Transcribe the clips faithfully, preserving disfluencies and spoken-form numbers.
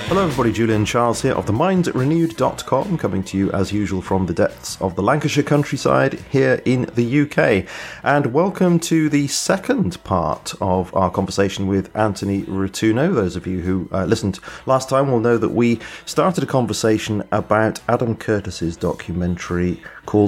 Hello everybody, Julian Charles here of the mind renewed dot com, coming to you as usual from the depths of the Lancashire countryside here in the U K. And welcome to the second part of our conversation with Anthony Rotunno. Those of you who uh, listened last time will know that we started a conversation about Adam Curtis's documentary called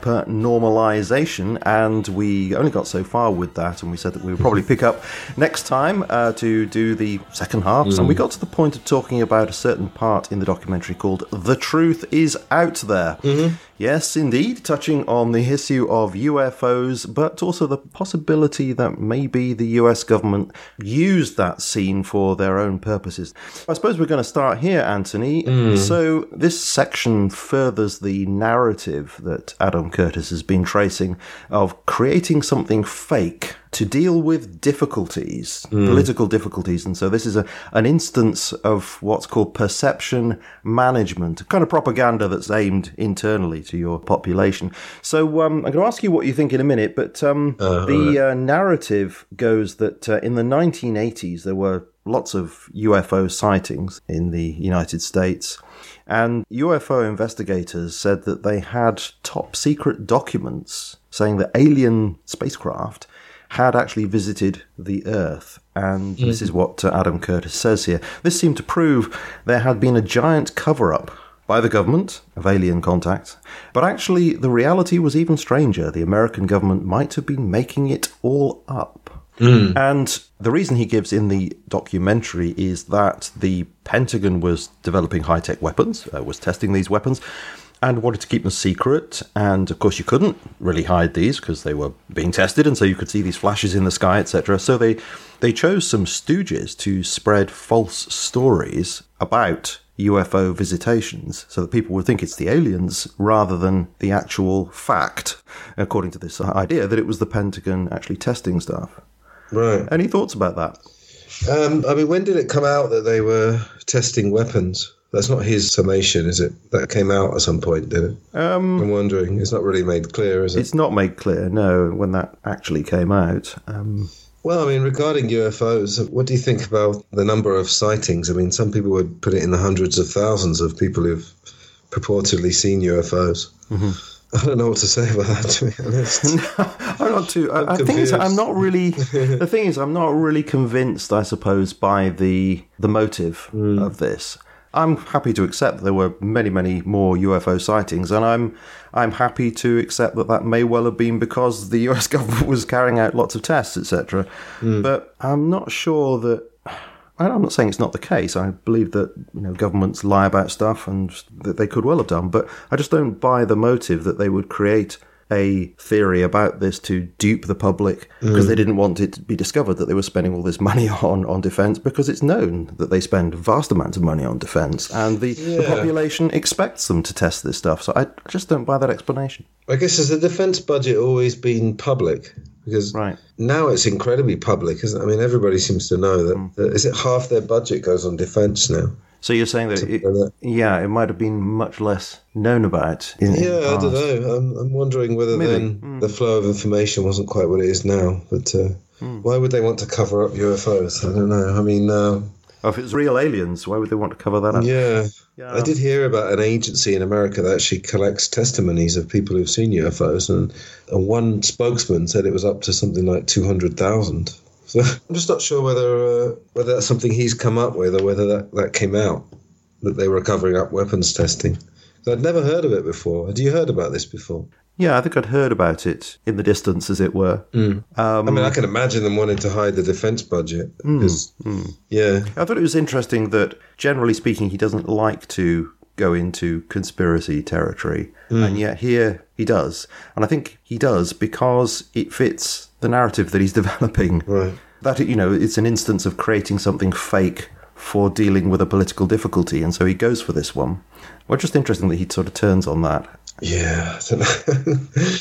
Hypernormalization, and we only got so far with that, and we said that we would probably pick up next time uh, to do the second half. Mm. And we got to the point of talking about a certain part in the documentary called The Truth Is Out There. Mm-hmm. Yes, indeed, touching on the issue of U F Os, but also the possibility that maybe the U S government used that scene for their own purposes. I suppose we're going to start here, Anthony. Mm. So this section furthers the narrative that Adam Curtis has been tracing of creating something fake to deal with difficulties, mm. political difficulties. And so this is a, an instance of what's called perception management, a kind of propaganda that's aimed internally to your population. So um, I'm going to ask you what you think in a minute, but um, uh, the right. uh, narrative goes that uh, in the nineteen eighties, there were lots of U F O sightings in the United States. And U F O investigators said that they had top secret documents saying that alien spacecraft had actually visited the Earth. And mm. this is what uh, Adam Curtis says here. This seemed to prove there had been a giant cover-up by the government of alien contact. But actually, the reality was even stranger. The American government might have been making it all up. Mm. And the reason he gives in the documentary is that the Pentagon was developing high-tech weapons, uh, was testing these weapons, and wanted to keep them secret. And of course, you couldn't really hide these because they were being tested, and so you could see these flashes in the sky, et cetera. So they, they chose some stooges to spread false stories about U F O visitations so that people would think it's the aliens rather than the actual fact, according to this idea, that it was the Pentagon actually testing stuff. Right. Any thoughts about that? Um, I mean, when did it come out that they were testing weapons? That's not his summation, is it? That came out at some point, did it? Um, I'm wondering. It's not really made clear, is it? It's not made clear, no, when that actually came out. Um, well, I mean, regarding U F Os, what do you think about the number of sightings? I mean, some people would put it in the hundreds of thousands of people who've purportedly seen U F Os. Mm-hmm. I don't know what to say about that, to be honest. No, I'm not too. I'm I think I'm not really. The thing is, I'm not really convinced, I suppose, by the the motive mm. of this. I'm happy to accept that there were many, many more U F O sightings, and I'm I'm happy to accept that that may well have been because the U S government was carrying out lots of tests, et cetera. Mm. But I'm not sure that. I'm not saying it's not the case. I believe that, you know, governments lie about stuff and that they could well have done, but I just don't buy the motive that they would create a theory about this to dupe the public because mm. they didn't want it to be discovered that they were spending all this money on, on defence, because it's known that they spend vast amounts of money on defence, and the, yeah. the population expects them to test this stuff. So I just don't buy that explanation. I guess, has the defence budget always been public? Because right. now it's incredibly public, isn't it? I mean, everybody seems to know that, mm. that is it half their budget goes on defence now? So you're saying that, it, like that, yeah, it might have been much less known about. In, yeah, in the I don't know. I'm, I'm wondering whether Maybe. then mm. the flow of information wasn't quite what it is now. But uh, mm. why would they want to cover up U F Os? I don't know. I mean, uh, oh, if it's real aliens, why would they want to cover that up? Yeah. yeah, I did hear about an agency in America that actually collects testimonies of people who've seen U F Os, and, and one spokesman said it was up to something like two hundred thousand. So I'm just not sure whether uh, whether that's something he's come up with or whether that, that came out, that they were covering up weapons testing. I'd never heard of it before. Had you heard about this before? Yeah, I think I'd heard about it in the distance, as it were. Mm. Um, I mean, I can imagine them wanting to hide the defence budget. Because, mm, mm. Yeah. I thought it was interesting that, generally speaking, he doesn't like to go into conspiracy territory. Mm. And yet here he does. And I think he does because it fits the narrative that he's developing. Right. That, you know, it's an instance of creating something fake for dealing with a political difficulty. And so he goes for this one. Well, just interesting that he sort of turns on that. Yeah, I, don't know.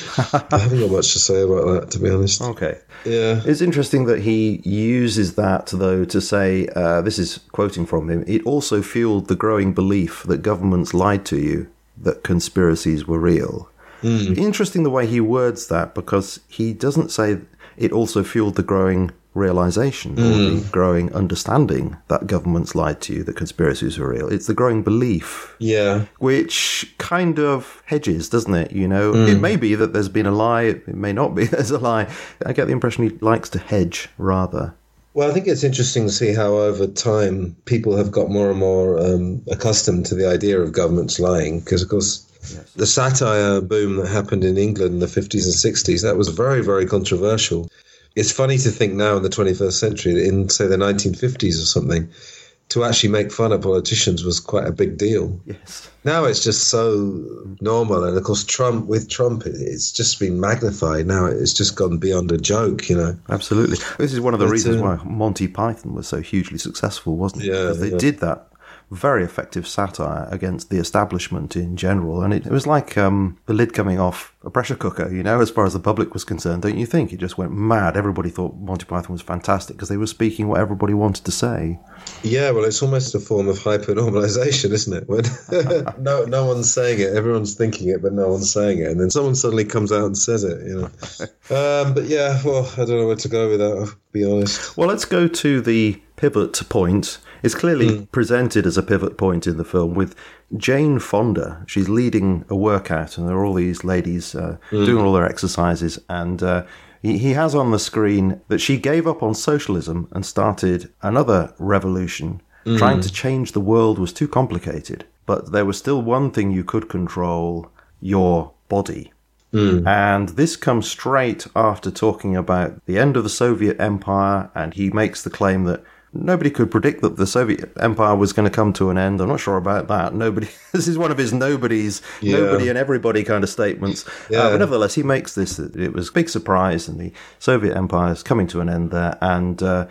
I haven't got much to say about that, to be honest. Okay. Yeah. It's interesting that he uses that, though, to say, uh, this is quoting from him, it also fueled the growing belief that governments lied to you, that conspiracies were real. Mm. Interesting the way he words that, because he doesn't say, it also fueled the growing realization, mm. or the growing understanding that governments lied to you, that conspiracies are real. It's the growing belief, yeah, which kind of hedges, doesn't it? You know, mm. it may be that there's been a lie, it may not be there's a lie. I get the impression he likes to hedge, rather. Well, I think it's interesting to see how over time people have got more and more um, accustomed to the idea of governments lying, because, of course, yes. the satire boom that happened in England in the fifties and sixties, that was very, very controversial. It's funny to think now in the twenty-first century, in, say, the nineteen fifties or something, to actually make fun of politicians was quite a big deal. Yes. Now it's just so normal. And, of course, Trump, with Trump, it's just been magnified. Now it's just gone beyond a joke, you know. Absolutely. This is one of the but, reasons uh, why Monty Python was so hugely successful, wasn't it? Yeah. Because they yeah. did that very effective satire against the establishment in general. And it, it was like um, the lid coming off a pressure cooker, you know, as far as the public was concerned, don't you think? It just went mad. Everybody thought Monty Python was fantastic because they were speaking what everybody wanted to say. Yeah, well, it's almost a form of hyper-normalization, isn't it? When no, no one's saying it, everyone's thinking it, but no one's saying it. And then someone suddenly comes out and says it, you know. Um, but yeah, well, I don't know where to go with that, I'll be honest. Well, let's go to the pivot point. It's clearly mm. presented as a pivot point in the film with Jane Fonda. She's leading a workout, and there are all these ladies uh, mm. doing all their exercises. And uh, he, he has on the screen that she gave up on socialism and started another revolution. Mm. Trying to change the world was too complicated. But there was still one thing you could control: your body. Mm. And this comes straight after talking about the end of the Soviet Empire, and he makes the claim that nobody could predict that the Soviet Empire was going to come to an end. I'm not sure about that. Nobody. This is one of his nobody's, yeah. nobody and everybody kind of statements. Yeah. Uh, but nevertheless, he makes this. It was a big surprise, and the Soviet Empire is coming to an end there. And uh,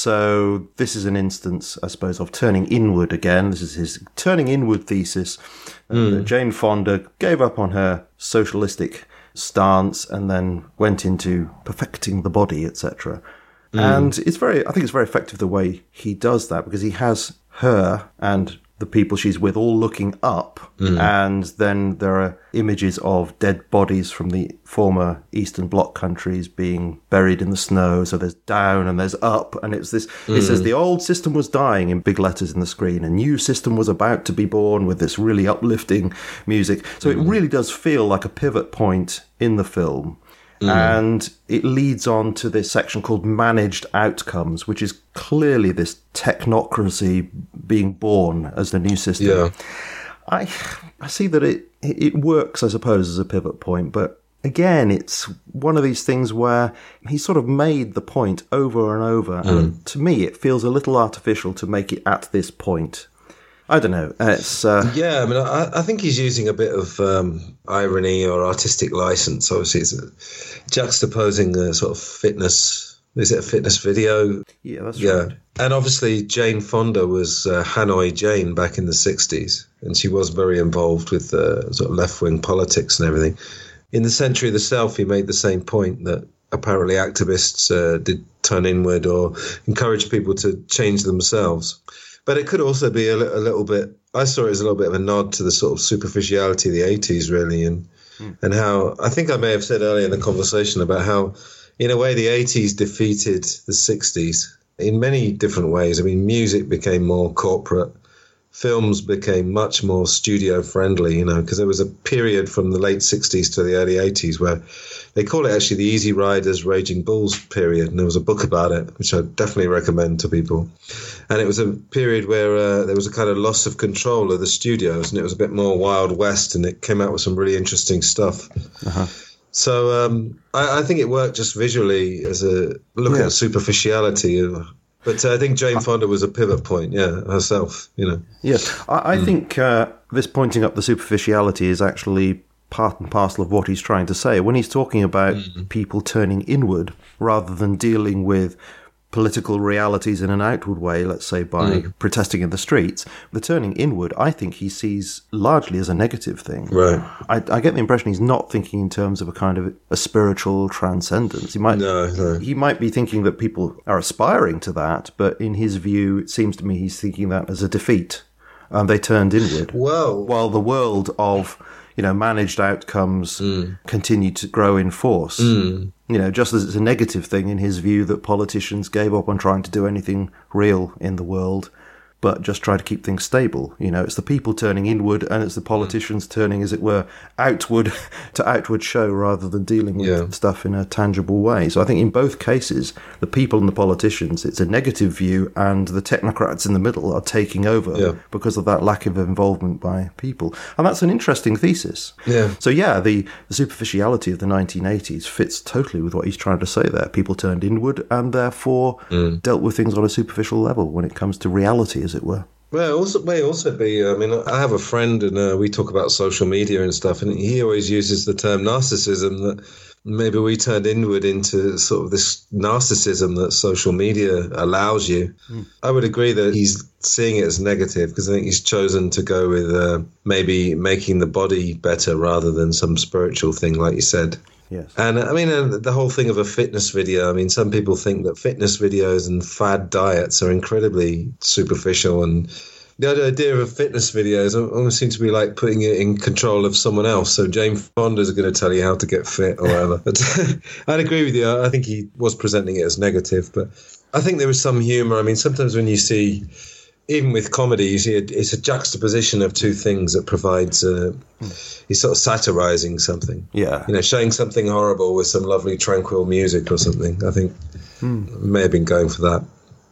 so this is an instance, I suppose, of turning inward again. This is his turning inward thesis. Mm. Uh, Jane Fonda gave up on her socialistic stance and then went into perfecting the body, et cetera. Mm. And it's very, I think it's very effective the way he does that, because he has her and the people she's with all looking up, mm. and then there are images of dead bodies from the former Eastern Bloc countries being buried in the snow. So there's down and there's up, and it's this, mm. it says the old system was dying in big letters in the screen. A new system was about to be born with this really uplifting music. So mm. it really does feel like a pivot point in the film. Mm. And it leads on to this section called Managed Outcomes, which is clearly this technocracy being born as the new system. Yeah. I I see that it, it works, I suppose, as a pivot point, but again, it's one of these things where he sort of made the point over and over, mm. and to me, it feels a little artificial to make it at this point. I don't know. It's uh... yeah. I mean, I, I think he's using a bit of um, irony or artistic license. Obviously, it's a, juxtaposing the sort of fitness. Is it a fitness video? Yeah, that's yeah. right. And obviously, Jane Fonda was uh, Hanoi Jane back in the sixties, and she was very involved with uh, sort of left-wing politics and everything. In the Century of the Self, he made the same point that apparently activists uh, did turn inward or encourage people to change themselves. But it could also be a, li- a little bit, I saw it as a little bit of a nod to the sort of superficiality of the eighties, really, and mm. and how, I think I may have said earlier in the conversation about how, in a way, the eighties defeated the sixties in many different ways. I mean, music became more corporate. Films became much more studio-friendly, you know, because there was a period from the late sixties to the early eighties where they call it actually the Easy Riders, Raging Bulls period, and there was a book about it, which I definitely recommend to people. And it was a period where uh, there was a kind of loss of control of the studios, and it was a bit more Wild West, and it came out with some really interesting stuff. Uh-huh. So um, I, I think it worked just visually as a look yeah. at the superficiality of... But uh, I think Jane Fonda was a pivot point, yeah, herself, you know. Yes, I, I mm. think uh, this pointing up the superficiality is actually part and parcel of what he's trying to say. When he's talking about mm. people turning inward rather than dealing with political realities in an outward way, let's say by mm. protesting in the streets, the turning inward, I think he sees largely as a negative thing. Right. I, I get the impression he's not thinking in terms of a kind of a spiritual transcendence. He might, no, no. he might be thinking that people are aspiring to that, but in his view, it seems to me he's thinking that as a defeat. And they turned inward. Whoa. While the world of, you know, managed outcomes Mm. continue to grow in force. Mm. You know, just as it's a negative thing in his view that politicians gave up on trying to do anything real in the world, but just try to keep things stable. You know, it's the people turning inward and it's the politicians turning, as it were, outward to outward show rather than dealing with Yeah. stuff in a tangible way. So I think in both cases, the people and the politicians, it's a negative view, and the technocrats in the middle are taking over Yeah. because of that lack of involvement by people. And that's an interesting thesis. Yeah. So yeah, the, the superficiality of the nineteen eighties fits totally with what he's trying to say there. People turned inward and therefore Mm. dealt with things on a superficial level when it comes to reality, as it were. Well, it also may also be. I mean, I have a friend, and uh, we talk about social media and stuff, and he always uses the term narcissism. That maybe we turned inward into sort of this narcissism that social media allows you. Mm. I would agree that he's seeing it as negative, because I think he's chosen to go with uh, maybe making the body better rather than some spiritual thing, like you said. Yes. And I mean, uh, the whole thing of a fitness video, I mean, some people think that fitness videos and fad diets are incredibly superficial, and the idea of fitness videos almost seems to be like putting it in control of someone else. So Jane Fonda's going to tell you how to get fit or whatever. But I'd agree with you. I think he was presenting it as negative, but I think there was some humor. I mean, sometimes when you see, even with comedy, you see a, it's a juxtaposition of two things that provides, uh, mm. he's sort of satirizing something. Yeah. You know, showing something horrible with some lovely tranquil music or something. I think mm. may have been going for that.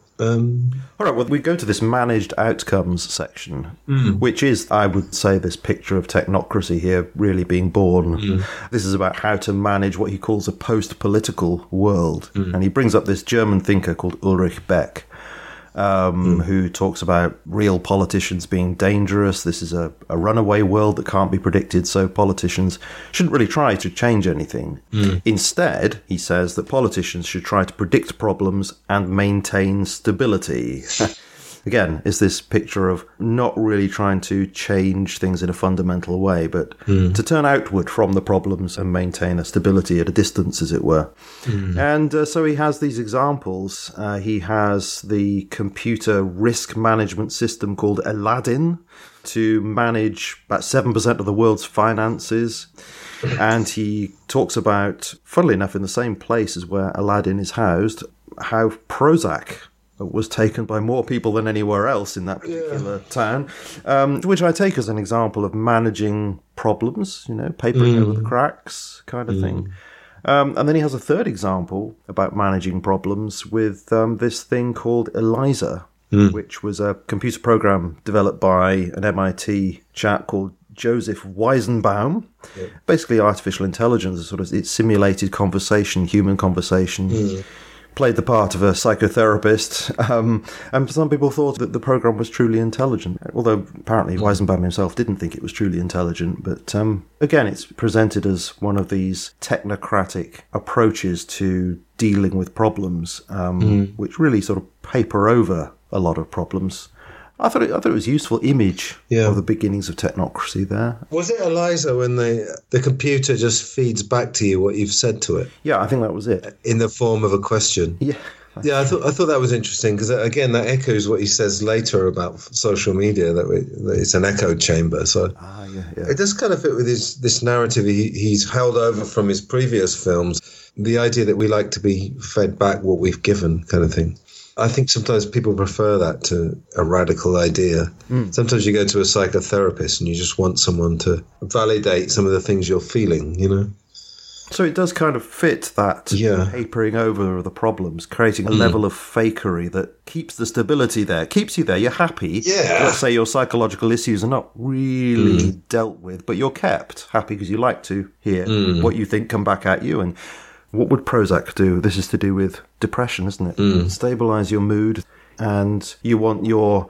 Um, All right, well, we go to this managed outcomes section, mm. which is, I would say, this picture of technocracy here really being born. Mm. This is about how to manage what he calls a post-political world. Mm. And he brings up this German thinker called Ulrich Beck, um, mm. who talks about real politicians being dangerous. This is a, a runaway world that can't be predicted, so politicians shouldn't really try to change anything. Mm. Instead, he says that politicians should try to predict problems and maintain stability. Again, is this picture of not really trying to change things in a fundamental way, but mm. to turn outward from the problems and maintain a stability at a distance, as it were. Mm. And uh, so he has these examples. Uh, he has the computer risk management system called Aladdin to manage about seven percent of the world's finances. And he talks about, funnily enough, in the same place as where Aladdin is housed, how Prozac was taken by more people than anywhere else in that particular yeah. town, um, which I take as an example of managing problems, you know, papering mm. over the cracks kind of mm. thing. Um, and then he has a third example about managing problems with um, this thing called ELIZA, mm. which was a computer program developed by an M I T chap called Joseph Weizenbaum. Yeah. Basically, artificial intelligence, sort of, it simulated conversation, human conversation. Mm. Played the part of a psychotherapist, um, and some people thought that the program was truly intelligent, although apparently Weizenbaum himself didn't think it was truly intelligent. But um, again, it's presented as one of these technocratic approaches to dealing with problems, um, mm. which really sort of paper over a lot of problems. I thought it, I thought it was a useful image yeah. of the beginnings of technocracy there. Was it ELIZA when the the computer just feeds back to you what you've said to it? Yeah, I think that was it. In the form of a question. Yeah. Yeah, I thought I thought that was interesting because, again, that echoes what he says later about social media, that, we, that it's an echo chamber. So ah, yeah, yeah. it does kind of fit with his, this narrative he, he's held over from his previous films, the idea that we like to be fed back what we've given kind of thing. I think sometimes people prefer that to a radical idea. Mm. Sometimes you go to a psychotherapist and you just want someone to validate some of the things you're feeling, you know? So it does kind of fit that yeah. papering over of the problems, creating a mm. level of fakery that keeps the stability there, keeps you there. You're happy. Yeah. Let's say your psychological issues are not really mm. dealt with, but you're kept happy because you like to hear mm. what you think come back at you. And what would Prozac do? This is to do with depression, isn't it? Mm. Stabilise your mood, and you want your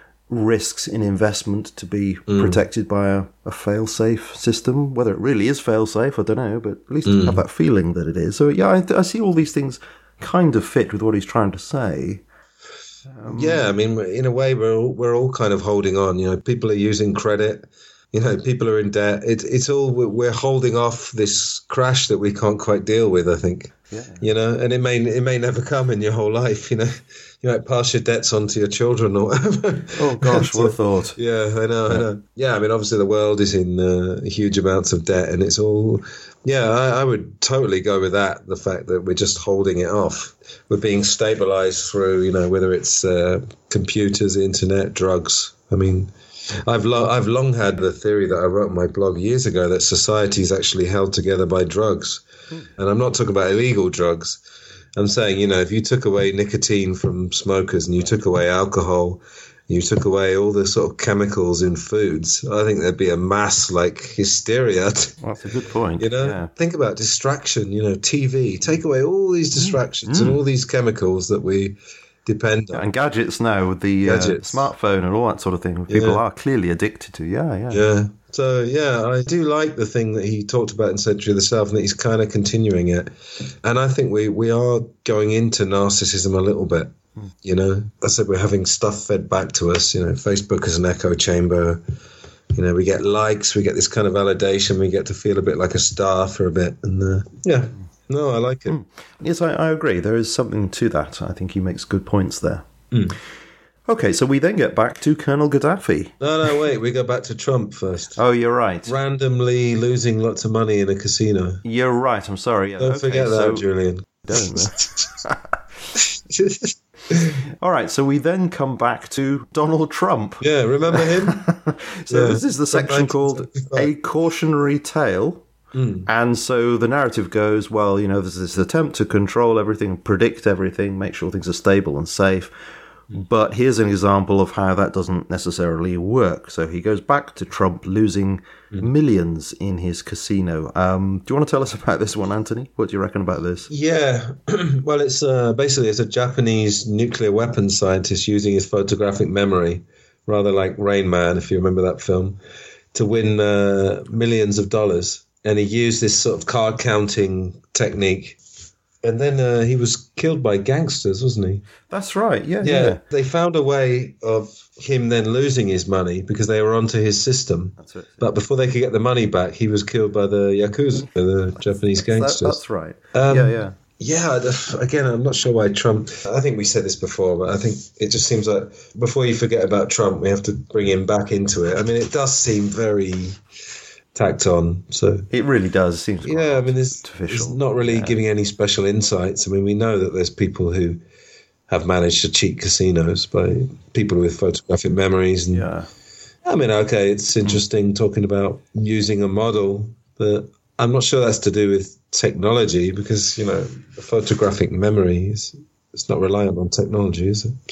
risks in investment to be mm. protected by a, a fail-safe system. Whether it really is fail-safe, I don't know, but at least mm. have that feeling that it is. So yeah, I, I see all these things kind of fit with what he's trying to say. Um, yeah, I mean, in a way, we're all, we're all kind of holding on. You know, people are using credit. You know, people are in debt. It, it's all, we're holding off this crash that we can't quite deal with, I think. Yeah. You know, and it may it may never come in your whole life, you know. You might pass your debts on to your children or whatever. Oh, gosh, what a thought. Yeah, I know, yeah. I know. Yeah, I mean, obviously the world is in uh, huge amounts of debt, and it's all, yeah, I, I would totally go with that, the fact that we're just holding it off. We're being stabilized through, you know, whether it's uh, computers, internet, drugs. I mean, I've lo- I've long had the theory that I wrote in my blog years ago that society is actually held together by drugs. Mm. And I'm not talking about illegal drugs. I'm saying, you know, if you took away nicotine from smokers and you took away alcohol, you took away all the sort of chemicals in foods, I think there'd be a mass, like, hysteria. Well, that's a good point. You know, yeah. Think about distraction, you know, T V. Take away all these distractions mm. and all these chemicals that we depend on. And gadgets now, with the uh, smartphone and all that sort of thing, people yeah. are clearly addicted to. Yeah, yeah. Yeah. So, yeah, I do like the thing that he talked about in Century of the Self and that he's kind of continuing it. And I think we, we are going into narcissism a little bit. Mm. You know, I said we're having stuff fed back to us. You know, Facebook is an echo chamber. You know, we get likes, we get this kind of validation, we get to feel a bit like a star for a bit. And, uh, yeah, no, I like it. Mm. Yes, I, I agree. There is something to that. I think he makes good points there. Mm. Okay, so we then get back to Colonel Gaddafi. No, no, wait. We go back to Trump first. Oh, you're right. Randomly losing lots of money in a casino. You're right. I'm sorry. Yeah, Don't okay, forget that, so... Julian. Don't. All right, so we then come back to Donald Trump. Yeah, remember him? so yeah. this is the section called A Cautionary Tale. Mm. And so the narrative goes, well, you know, there's this attempt to control everything, predict everything, make sure things are stable and safe. But here's an example of how that doesn't necessarily work. So he goes back to Trump losing mm. millions in his casino. Um, do you want to tell us about this one, Anthony? What do you reckon about this? Yeah, well, it's uh, basically it's a Japanese nuclear weapons scientist using his photographic memory, rather like Rain Man, if you remember that film, to win uh, millions of dollars. And he used this sort of card counting technique. And then uh, he was killed by gangsters, wasn't he? That's right, yeah, yeah. Yeah, they found a way of him then losing his money because they were onto his system. That's it. But before they could get the money back, he was killed by the Yakuza, the Japanese gangsters. That, that's right. Um, yeah, yeah. Yeah, again, I'm not sure why Trump... I think we said this before, but I think it just seems like before you forget about Trump, we have to bring him back into it. I mean, it does seem very... tacked on, so it really does. It seems yeah. I mean, there's, there's not really yeah. giving any special insights. I mean, we know that there's people who have managed to cheat casinos by people with photographic memories, and yeah. I mean, okay, it's interesting mm. talking about using a model, but I'm not sure that's to do with technology because you know, the photographic memory is it's not reliant on technology, is it?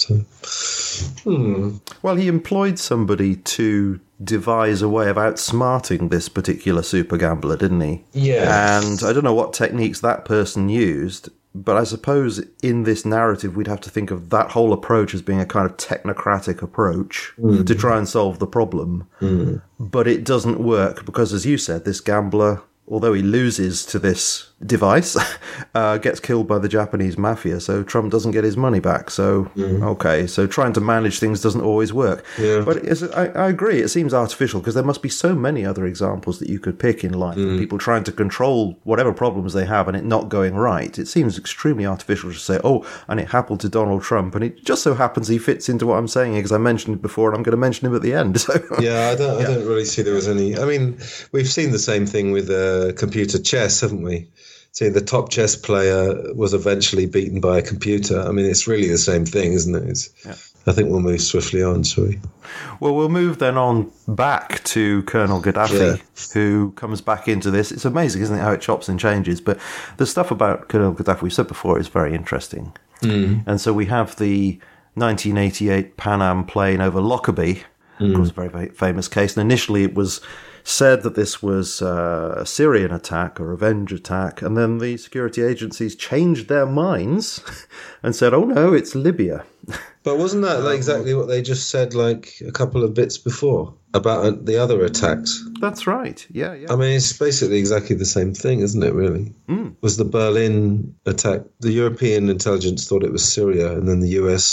So, hmm. Well, he employed somebody to devise a way of outsmarting this particular super gambler, didn't he? Yeah. And I don't know what techniques that person used, but I suppose in this narrative we'd have to think of that whole approach as being a kind of technocratic approach mm. to try and solve the problem. Mm. But it doesn't work because, as you said, this gambler, although he loses to this device, uh, gets killed by the Japanese mafia, so Trump doesn't get his money back. So, mm. okay, so trying to manage things doesn't always work. Yeah. But it's, I, I agree, it seems artificial, because there must be so many other examples that you could pick in life mm. of people trying to control whatever problems they have and it not going right. It seems extremely artificial to say, oh, and it happened to Donald Trump, and it just so happens he fits into what I'm saying, because I mentioned it before, and I'm going to mention him at the end. So, yeah, I don't, yeah. I don't really see there was any... I mean, we've seen the same thing with uh, computer chess, haven't we? See, the top chess player was eventually beaten by a computer. I mean, it's really the same thing, isn't it? It's, yeah. I think we'll move swiftly on, shall we? Well, we'll move then on back to Colonel Gaddafi, yeah. who comes back into this. It's amazing, isn't it, how it chops and changes. But the stuff about Colonel Gaddafi, we said before, is very interesting. Mm. And so we have the nineteen eighty-eight Pan Am plane over Lockerbie, mm. of course, a very, very famous case. And initially it was said that this was uh, a Syrian attack, a revenge attack, and then the security agencies changed their minds and said, oh no, it's Libya. But wasn't that like exactly what they just said like a couple of bits before about the other attacks? That's right, yeah, yeah. I mean, it's basically exactly the same thing, isn't it, really? Mm. Was the Berlin attack, the European intelligence thought it was Syria, and then the U S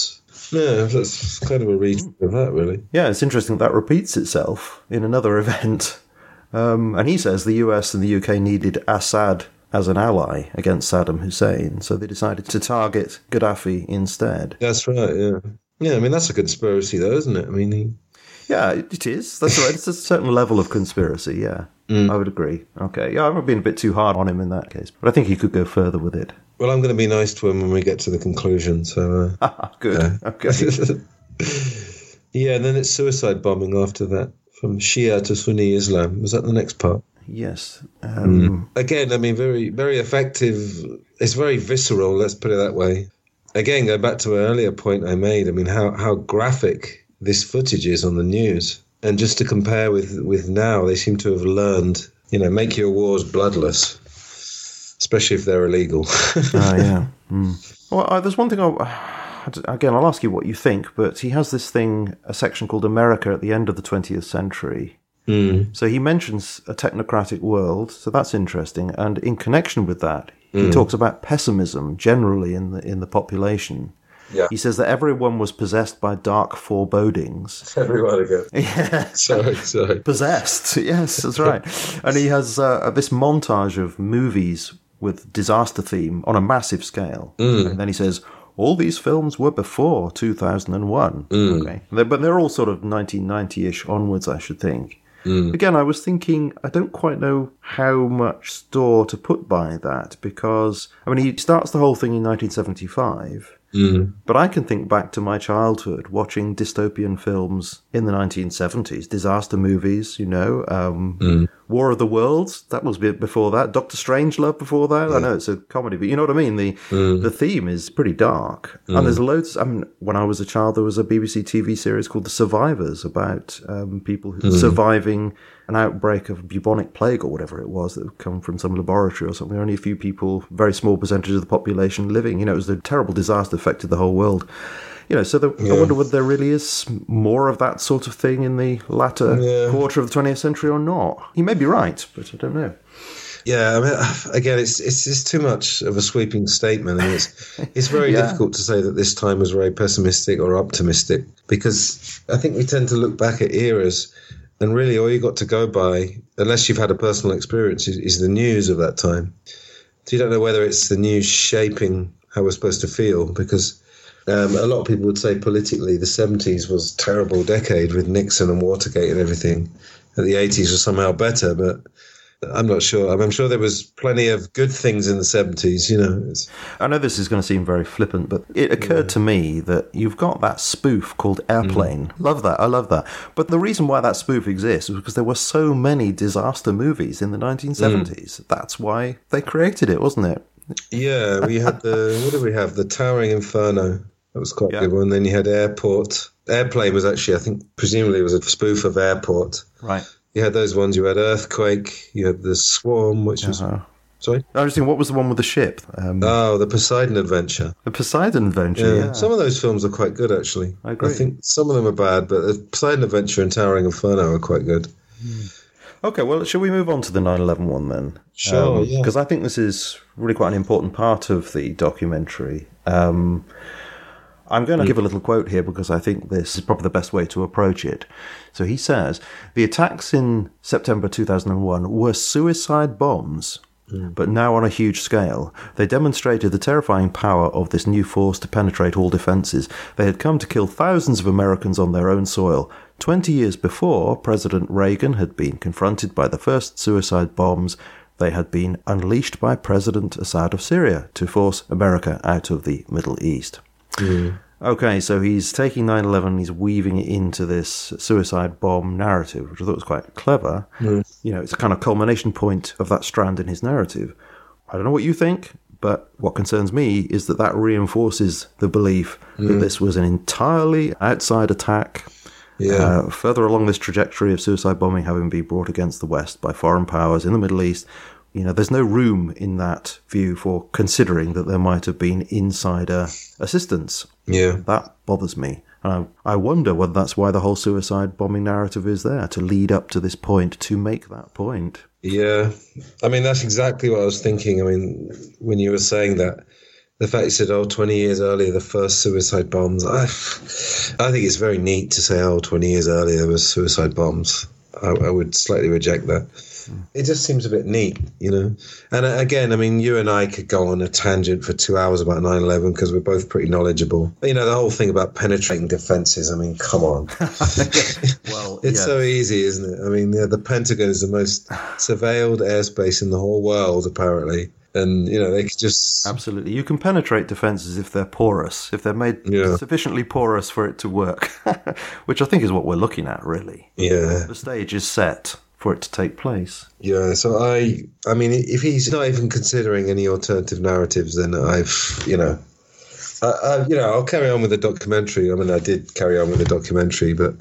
Yeah, that's kind of a reason of that, really. Yeah, it's interesting that repeats itself in another event. Um, and he says the U S and the U K needed Assad as an ally against Saddam Hussein, so they decided to target Gaddafi instead. That's right, yeah. Yeah, I mean, that's a conspiracy, though, isn't it? I mean, he... Yeah, it is. That's right. It's a certain level of conspiracy, yeah. Mm. I would agree. Okay, yeah, I've been a bit too hard on him in that case, but I think he could go further with it. Well, I'm going to be nice to him when we get to the conclusion, so... Uh, Good, yeah. Okay. Yeah, and then it's suicide bombing after that, from Shia to Sunni Islam. Was that the next part? Yes. Um, mm. Again, I mean, very, very effective. It's very visceral, let's put it that way. Again, go back to an earlier point I made. I mean, how, how graphic this footage is on the news. And just to compare with, with now, they seem to have learned, you know, make your wars bloodless, especially if they're illegal. Oh, yeah. Mm. Well, uh, there's one thing, I, again, I'll ask you what you think, but he has this thing, a section called America at the end of the twentieth century. Mm. So he mentions a technocratic world, so that's interesting. And in connection with that, he mm. talks about pessimism generally in the in the population. Yeah. He says that everyone was possessed by dark forebodings. Everyone again. Yeah. Sorry, sorry. Possessed, yes, that's right. And he has uh, this montage of movies with disaster theme on a massive scale. Mm. And then he says, all these films were before two thousand one. Mm. Okay, they're, but they're all sort of nineteen ninety-ish onwards, I should think. Mm. Again, I was thinking, I don't quite know how much store to put by that, because, I mean, he starts the whole thing in nineteen seventy-five, mm. but I can think back to my childhood watching dystopian films in the nineteen seventies, disaster movies, you know, um, mm. War of the Worlds, that was before that, Doctor Strangelove before that. Yeah. I know it's a comedy, but you know what I mean? The mm. the theme is pretty dark. Mm. And there's loads, I mean, when I was a child, there was a B B C T V series called The Survivors about um, people who mm. surviving an outbreak of bubonic plague or whatever it was that had come from some laboratory or something. Only a few people, very small percentage of the population living. You know, it was a terrible disaster, affected the whole world. You know, so the, yeah. I wonder whether there really is more of that sort of thing in the latter yeah. quarter of the twentieth century or not. He may be right, but I don't know. Yeah, I mean, again, it's it's just too much of a sweeping statement, and it's it's very yeah. difficult to say that this time was very pessimistic or optimistic, because I think we tend to look back at eras, and really all you got to go by, unless you've had a personal experience, is, is the news of that time. So you don't know whether it's the news shaping how we're supposed to feel, because Um, a lot of people would say politically the seventies was a terrible decade with Nixon and Watergate and everything, and the eighties was somehow better, but I'm not sure. I mean, I'm sure there was plenty of good things in the seventies, you know. It's... I know this is going to seem very flippant, but it occurred yeah. to me that you've got that spoof called Airplane. Mm. Love that. I love that. But the reason why that spoof exists is because there were so many disaster movies in the nineteen seventies. Mm. That's why they created it, wasn't it? Yeah, we had the, what did we have? The Towering Inferno. That was quite a yeah. good one. Then you had Airport. Airplane was actually, I think, presumably it was a spoof of Airport. Right. You had those ones. You had Earthquake. You had The Swarm, which uh-huh. was... Sorry? I was thinking, what was the one with the ship? Um, oh, The Poseidon Adventure. The Poseidon Adventure, yeah. yeah. Some of those films are quite good, actually. I agree. I think some of them are bad, but The Poseidon Adventure and Towering Inferno are quite good. Mm. Okay, well, shall we move on to the nine eleven one then? Sure, um, yeah. Because I think this is really quite an important part of the documentary. Um, I'm going to mm. give a little quote here because I think this is probably the best way to approach it. So he says, the attacks in September two thousand one were suicide bombs, mm. but now on a huge scale. They demonstrated the terrifying power of this new force to penetrate all defenses. They had come to kill thousands of Americans on their own soil. Twenty years before, President Reagan had been confronted by the first suicide bombs. They had been unleashed by President Assad of Syria to force America out of the Middle East. Mm. Okay, so he's taking nine eleven and he's weaving it into this suicide bomb narrative, which I thought was quite clever. Mm. You know, it's a kind of culmination point of that strand in his narrative. I don't know what you think, but what concerns me is that that reinforces the belief mm. that this was an entirely outside attack. Yeah. Uh, further along this trajectory of suicide bombing having been brought against the West by foreign powers in the Middle East, you know, there's no room in that view for considering that there might have been insider assistance. Yeah. That bothers me. And I, I wonder whether that's why the whole suicide bombing narrative is there, to lead up to this point, to make that point. Yeah. I mean, that's exactly what I was thinking. I mean, when you were saying that, the fact he said, oh, twenty years earlier, the first suicide bombs. I, I think it's very neat to say, oh, twenty years earlier, there was suicide bombs. I, I would slightly reject that. It just seems a bit neat, you know. And uh, again, I mean, you and I could go on a tangent for two hours about nine eleven because we're both pretty knowledgeable. But, you know, the whole thing about penetrating defences, I mean, come on. Well, it's yes. so easy, isn't it? I mean, the, the Pentagon is the most surveilled airspace in the whole world, apparently. And, you know, they could just... Absolutely. You can penetrate defences if they're porous, if they're made yeah. sufficiently porous for it to work, which I think is what we're looking at, really. Yeah. The stage is set for it to take place. Yeah, so I, I mean, if he's not even considering any alternative narratives, then I've, you know, I, I, you know, I'll carry on with the documentary. I mean, I did carry on with the documentary, but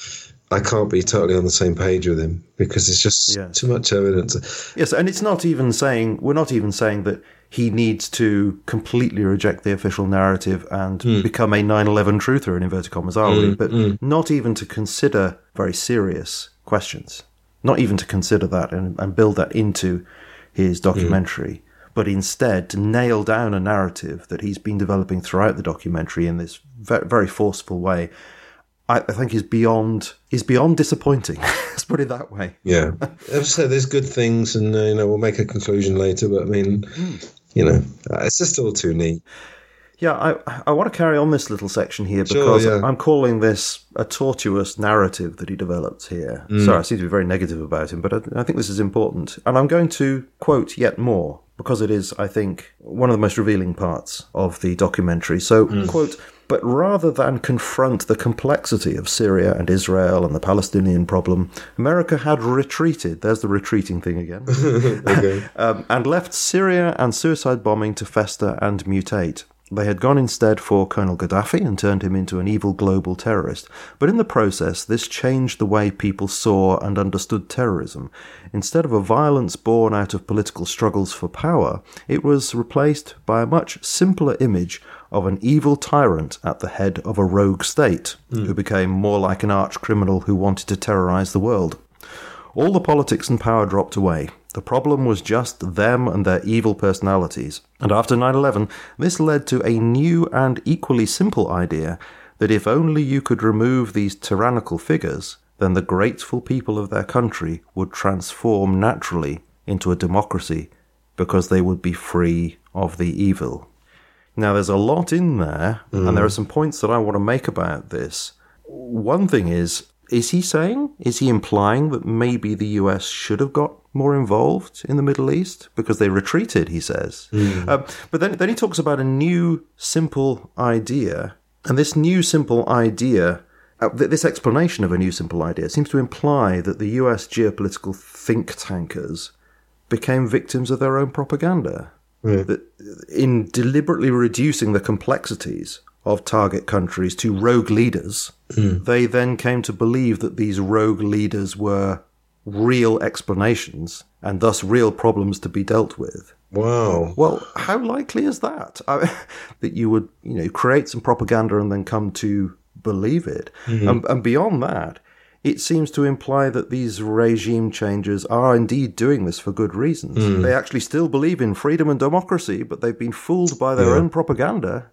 I can't be totally on the same page with him because it's just yes. too much evidence. Yes, and it's not even saying, we're not even saying that he needs to completely reject the official narrative and mm. become a nine eleven truther, in inverted commas, are mm, we? But mm. not even to consider very serious questions. Not even to consider that and, and build that into his documentary, mm. but instead to nail down a narrative that he's been developing throughout the documentary in this very, very forceful way, I, I think is beyond is beyond disappointing. Let's put it that way. Yeah. As I said, there's good things, and uh, you know, we'll make a conclusion later, but I mean, mm. you know, it's just all too neat. Yeah, I I want to carry on this little section here because sure, yeah. I'm calling this a tortuous narrative that he develops here. Mm. Sorry, I seem to be very negative about him, but I, I think this is important. And I'm going to quote yet more because it is, I think, one of the most revealing parts of the documentary. So, mm. quote, but rather than confront the complexity of Syria and Israel and the Palestinian problem, America had retreated. There's the retreating thing again. okay. um, and left Syria and suicide bombing to fester and mutate. They had gone instead for Colonel Gaddafi and turned him into an evil global terrorist. But in the process, this changed the way people saw and understood terrorism. Instead of a violence born out of political struggles for power, it was replaced by a much simpler image of an evil tyrant at the head of a rogue state, mm. who became more like an arch criminal who wanted to terrorize the world. All the politics and power dropped away. The problem was just them and their evil personalities. And after nine eleven, this led to a new and equally simple idea that if only you could remove these tyrannical figures, then the grateful people of their country would transform naturally into a democracy because they would be free of the evil. Now, there's a lot in there, mm. and there are some points that I want to make about this. One thing is, is he saying, is he implying that maybe the U S should have got more involved in the Middle East? Because they retreated, he says. Mm. Um, but then, then he talks about a new, simple idea. And this new, simple idea, uh, this explanation of a new, simple idea seems to imply that the U S geopolitical think tankers became victims of their own propaganda. Mm. That in deliberately reducing the complexities of target countries to rogue leaders, mm. they then came to believe that these rogue leaders were real explanations and thus real problems to be dealt with. Wow. Well, how likely is that? I, that you would, you know, create some propaganda and then come to believe it? Mm-hmm. And, and beyond that, it seems to imply that these regime changers are indeed doing this for good reasons. Mm. They actually still believe in freedom and democracy, but they've been fooled by their yeah. own propaganda.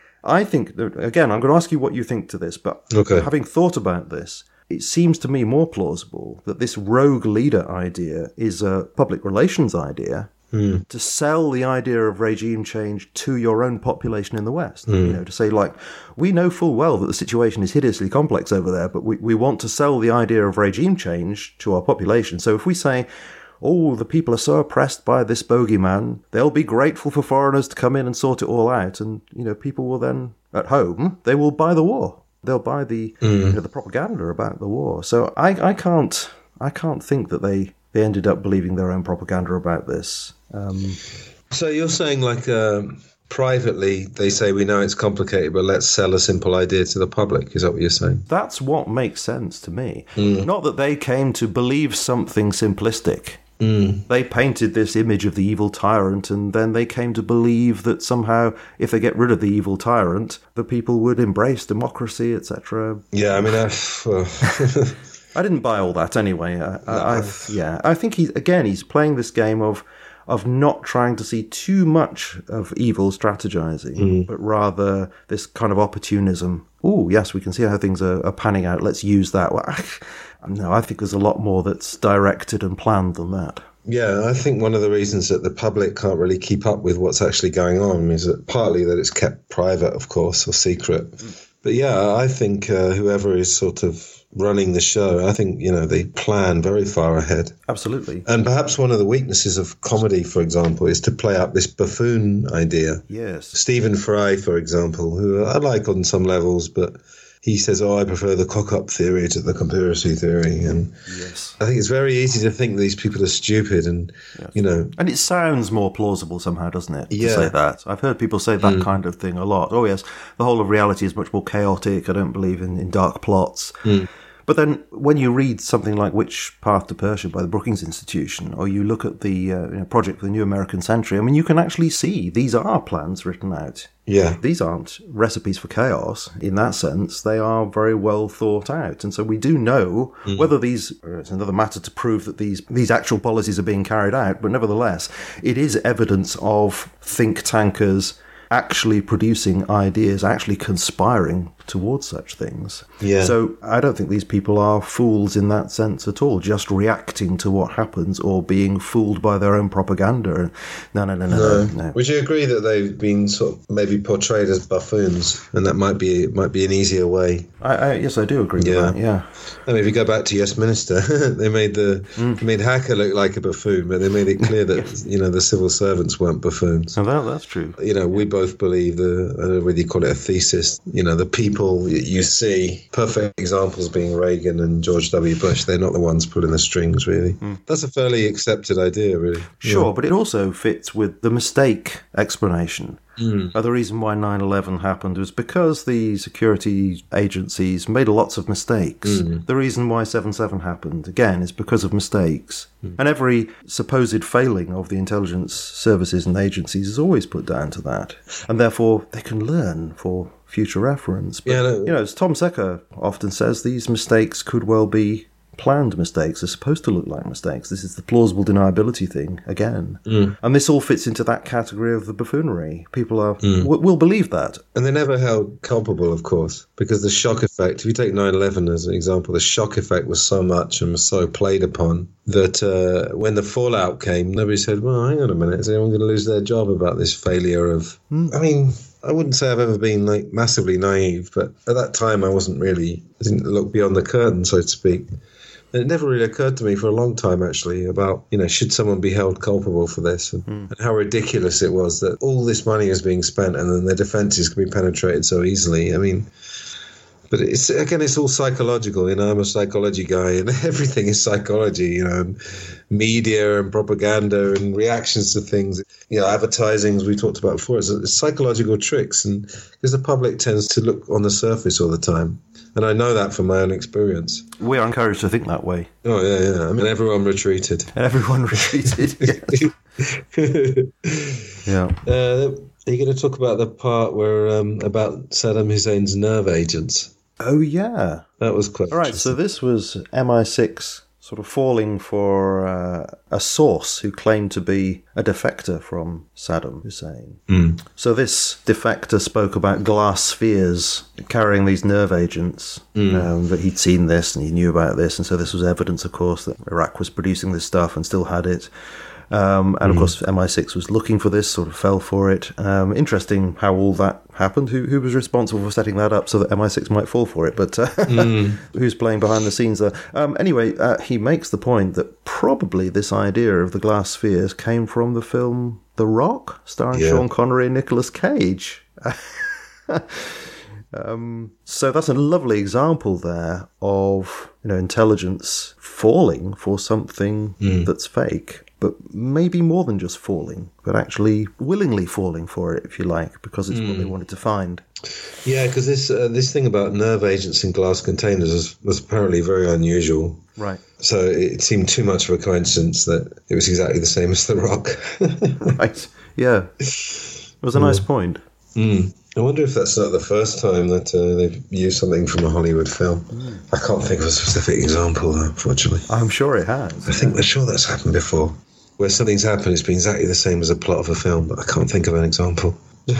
I think, that, again, I'm going to ask you what you think to this, but okay. having thought about this, it seems to me more plausible that this rogue leader idea is a public relations idea mm. to sell the idea of regime change to your own population in the West. Mm. You know, to say, like, we know full well that the situation is hideously complex over there, but we, we want to sell the idea of regime change to our population. So if we say, oh, the people are so oppressed by this bogeyman, they'll be grateful for foreigners to come in and sort it all out. And, you know, people will then, at home, they will buy the war. They'll buy the mm. you know, the propaganda about the war. So I, I can't I can't think that they, they ended up believing their own propaganda about this. Um, so you're saying, like, uh, privately they say, we know it's complicated, but let's sell a simple idea to the public. Is that what you're saying? That's what makes sense to me. Mm. Not that they came to believe something simplistic. Mm. They painted this image of the evil tyrant, and then they came to believe that somehow, if they get rid of the evil tyrant, the people would embrace democracy, et cetera. Yeah, I mean, I've, uh... I didn't buy all that anyway. I, no. I, I, yeah, I think he's again he's playing this game of, of not trying to see too much of evil strategizing, mm. but rather this kind of opportunism. Oh, yes, we can see how things are, are panning out. Let's use that. Well, no, I think there's a lot more that's directed and planned than that. Yeah, I think one of the reasons that the public can't really keep up with what's actually going on is that partly that it's kept private, of course, or secret. Mm. But yeah, I think uh, whoever is sort of running the show, I think, you know, they plan very far ahead. Absolutely. And perhaps one of the weaknesses of comedy, for example, is to play up this buffoon idea. Yes. Stephen Fry, for example, who I like on some levels, but he says, oh, I prefer the cock-up theory to the conspiracy theory. And yes. I think it's very easy to think these people are stupid and, yes. you know. And it sounds more plausible somehow, doesn't it, to yeah. say that? I've heard people say that mm. kind of thing a lot. Oh, yes, the whole of reality is much more chaotic. I don't believe in, in dark plots. Mm. But then when you read something like Which Path to Persia by the Brookings Institution, or you look at the uh, you know, Project for the New American Century, I mean, you can actually see these are plans written out. Yeah. These aren't recipes for chaos in that sense. They are very well thought out. And so we do know mm. whether these, it's another matter to prove that these, these actual policies are being carried out, but nevertheless, it is evidence of think tankers actually producing ideas, actually conspiring towards such things. Yeah. So I don't think these people are fools in that sense at all, just reacting to what happens or being fooled by their own propaganda. No, no, no, no. no. no. Would you agree that they've been sort of maybe portrayed as buffoons, and that might be might be an easier way? I, I, yes, I do agree yeah. with that, yeah. I mean, if you go back to Yes Minister, they made the mm. they made Hacker look like a buffoon, but they made it clear that yes. you know the civil servants weren't buffoons. Oh, that, that's true. You know, we both believe the, I don't know whether you call it a thesis, you know, the people you see, perfect examples being Reagan and George W. Bush, they're not the ones pulling the strings, really. Mm. That's a fairly accepted idea, really. Sure, yeah. but it also fits with the mistake explanation. Mm. The reason why nine eleven happened was because the security agencies made lots of mistakes. Mm. The reason why seven seven happened, again, is because of mistakes. Mm. And every supposed failing of the intelligence services and agencies is always put down to that. And therefore, they can learn for future reference. But, yeah, no. you know, as Tom Secker often says, these mistakes could well be planned mistakes. They're supposed to look like mistakes. This is the plausible deniability thing again. Mm. And this all fits into that category of the buffoonery. People are mm. w- will believe that. And they're never held culpable, of course, because the shock effect, if you take nine eleven as an example, the shock effect was so much and was so played upon that uh, when the fallout came, nobody said, well, hang on a minute, is anyone going to lose their job about this failure of... Mm. I mean... I wouldn't say I've ever been like massively naive, but at that time I wasn't really, I didn't look beyond the curtain, so to speak. And it never really occurred to me for a long time, actually, about, you know, should someone be held culpable for this? And, mm. and how ridiculous it was that all this money is being spent and then their defences can be penetrated so easily. I mean... But it's again, it's all psychological. You know, I'm a psychology guy, and everything is psychology. You know, and media and propaganda and reactions to things. You know, advertising, as we talked about before, it's, it's psychological tricks, and because the public tends to look on the surface all the time, and I know that from my own experience. We are encouraged to think that way. Oh yeah, yeah. I mean, everyone retreated. Everyone retreated. Yes. Yeah. Uh, are you going to talk about the part where um, about Saddam Hussein's nerve agents? Oh, yeah. That was quite All right, so this was M I six sort of falling for uh, a source who claimed to be a defector from Saddam Hussein. Mm. So this defector spoke about glass spheres carrying these nerve agents, mm. um, that he'd seen this and he knew about this, and so this was evidence, of course, that Iraq was producing this stuff and still had it. Um, and, of mm. course, M I six was looking for this, sort of fell for it. Um, interesting how all that happened. Who who was responsible for setting that up so that M I six might fall for it? But uh, mm. who's playing behind the scenes there? Um, anyway, uh, he makes the point that probably this idea of the glass spheres came from the film The Rock, starring yeah. Sean Connery and Nicolas Cage. Um, so that's a lovely example there of, you know, intelligence falling for something mm. that's fake, but maybe more than just falling, but actually willingly falling for it, if you like, because it's mm. what they wanted to find. Yeah, because this uh, this thing about nerve agents in glass containers was, was apparently very unusual. Right. So it seemed too much of a coincidence that it was exactly the same as The Rock. Right. Yeah. It was a nice yeah. point. Mm. I wonder if that's not the first time that uh, they've used something from a Hollywood film. Mm. I can't think of a specific example, unfortunately. I'm sure it has. I think I'm sure that's happened before. where something's happened, it's been exactly the same as a plot of a film, but I can't think of an example.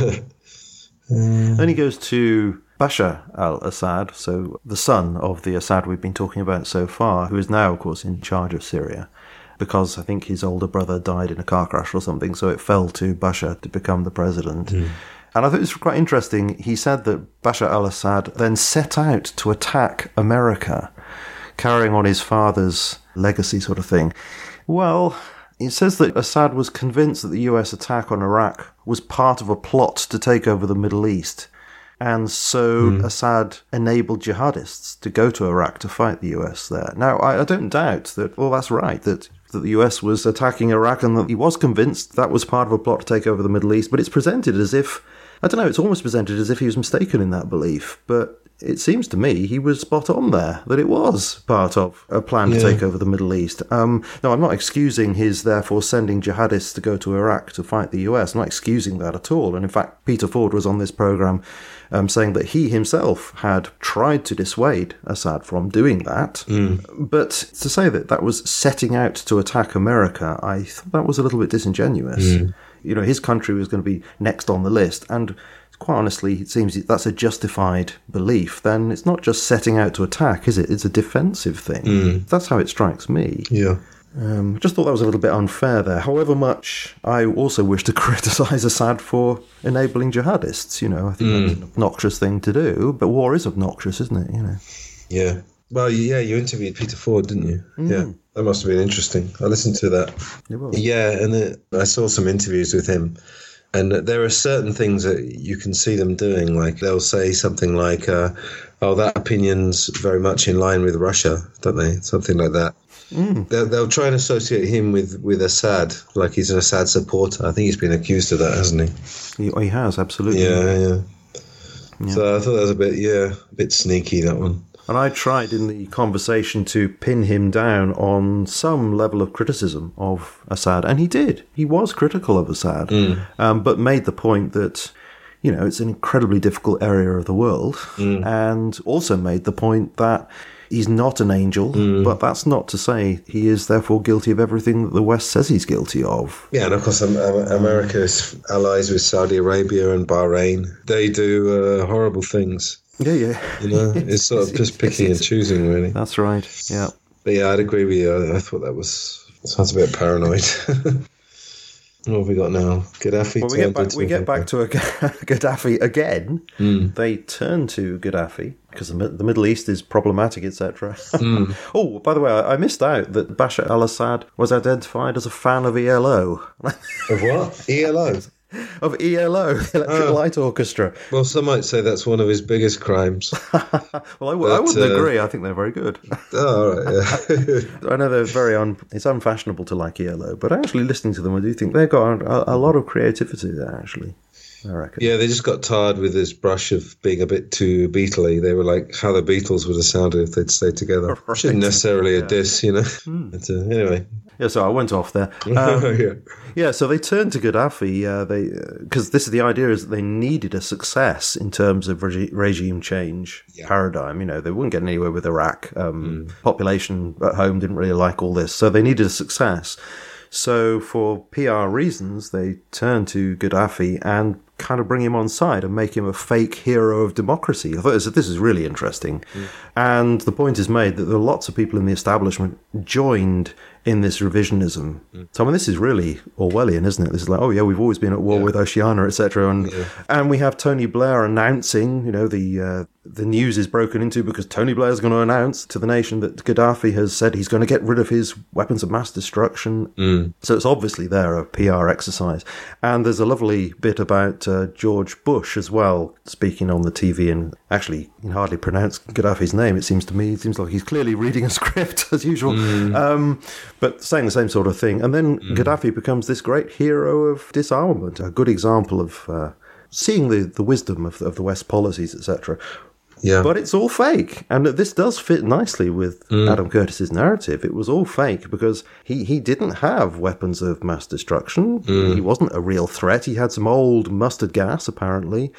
Then he goes to Bashar al-Assad, so the son of the Assad we've been talking about so far, who is now, of course, in charge of Syria, because I think his older brother died in a car crash or something, so it fell to Bashar to become the president. Mm. And I thought it was quite interesting. He said that Bashar al-Assad then set out to attack America, carrying on his father's legacy sort of thing. Well, it says that Assad was convinced that the U S attack on Iraq was part of a plot to take over the Middle East. And so mm. Assad enabled jihadists to go to Iraq to fight the U S there. Now, I, I don't doubt that, well, that's right, that, that the U S was attacking Iraq and that he was convinced that was part of a plot to take over the Middle East. But it's presented as if, I don't know, it's almost presented as if he was mistaken in that belief. But it seems to me he was spot on there, that it was part of a plan to yeah. take over the Middle East. Um, no, I'm not excusing his, therefore, sending jihadists to go to Iraq to fight the U S. I'm not excusing that at all. And in fact, Peter Ford was on this programme um, saying that he himself had tried to dissuade Assad from doing that. Mm. But to say that that was setting out to attack America, I thought that was a little bit disingenuous. Mm. You know, his country was going to be next on the list. And quite honestly, it seems that's a justified belief. Then it's not just setting out to attack, is it? It's a defensive thing. Mm. That's how it strikes me. Yeah. Um, just thought that was a little bit unfair there. However much I also wish to criticise Assad for enabling jihadists. You know, I think mm. that's an obnoxious thing to do. But war is obnoxious, isn't it? You know. Yeah. Well, yeah, you interviewed Peter Ford, didn't you? Mm. Yeah. That must have been interesting. I listened to that. It was. Yeah, and it, I saw some interviews with him. And there are certain things that you can see them doing. Like they'll say something like, uh, oh, that opinion's very much in line with Russia, don't they? Something like that. Mm. They'll, they'll try and associate him with, with Assad, like he's an Assad supporter. I think he's been accused of that, hasn't he? He, he has, absolutely. Yeah, yeah, yeah. So I thought that was a bit, yeah, a bit sneaky, that one. And I tried in the conversation to pin him down on some level of criticism of Assad, and he did. He was critical of Assad, mm. um, but made the point that, you know, it's an incredibly difficult area of the world, mm. and also made the point that he's not an angel, mm. but that's not to say he is therefore guilty of everything that the West says he's guilty of. Yeah, and of course um, America's allies with Saudi Arabia and Bahrain, they do uh, horrible things. Yeah, yeah. You know, it's sort of just picking and choosing, really. That's right, yeah. But yeah, I'd agree with you. I thought that was, sounds a bit paranoid. What have we got now? Gaddafi? Well, we get back, we get back to a Gaddafi again. Mm. They turn to Gaddafi because the, the Middle East is problematic, et cetera. Mm. Oh, by the way, I, I missed out that Bashar al-Assad was identified as a fan of E L O. Of what? E L O? Of E L O, the Electric oh. Light Orchestra. Well, some might say that's one of his biggest crimes. well, I, w- but, I wouldn't uh, agree. I think they're very good. Oh, all right, yeah. I know they're very un- it's unfashionable to like E L O, but actually listening to them, I do think they've got a, a lot of creativity there, actually. I reckon. Yeah, they just got tired with this brush of being a bit too Beatley. They were like how the Beatles would have sounded if they'd stayed together. Right. Shouldn't necessarily yeah. a diss, you know. Mm. But, uh, anyway. Yeah, so I went off there. Um, yeah. yeah, so they turned to Gaddafi. Uh, they because this is the idea is that they needed a success in terms of regi- regime change yeah. paradigm. You know, they wouldn't get anywhere with Iraq. Um, mm. Population at home didn't really like all this, so they needed a success. So for P R reasons, they turned to Gaddafi and kind of bring him on side and make him a fake hero of democracy. I thought this, this is really interesting. Mm. And the point is made that there are lots of people in the establishment joined in this revisionism. Mm. So I mean, this is really Orwellian, isn't it? This is like, oh yeah, we've always been at war yeah. with Oceania, et cetera. And yeah. and we have Tony Blair announcing, you know, the uh, the news is broken into because Tony Blair is going to announce to the nation that Gaddafi has said he's going to get rid of his weapons of mass destruction. Mm. So it's obviously there a P R exercise. And there's a lovely bit about uh, George Bush as well, speaking on the T V, and actually you can hardly pronounce Gaddafi's name, it seems to me. It seems like he's clearly reading a script as usual. Mm. Um, but saying the same sort of thing. And then mm. Gaddafi becomes this great hero of disarmament, a good example of uh, seeing the, the wisdom of, of the West policies, et cetera. Yeah. But it's all fake. And this does fit nicely with mm. Adam Curtis's narrative. It was all fake because he, he didn't have weapons of mass destruction. Mm. He wasn't a real threat. He had some old mustard gas, apparently.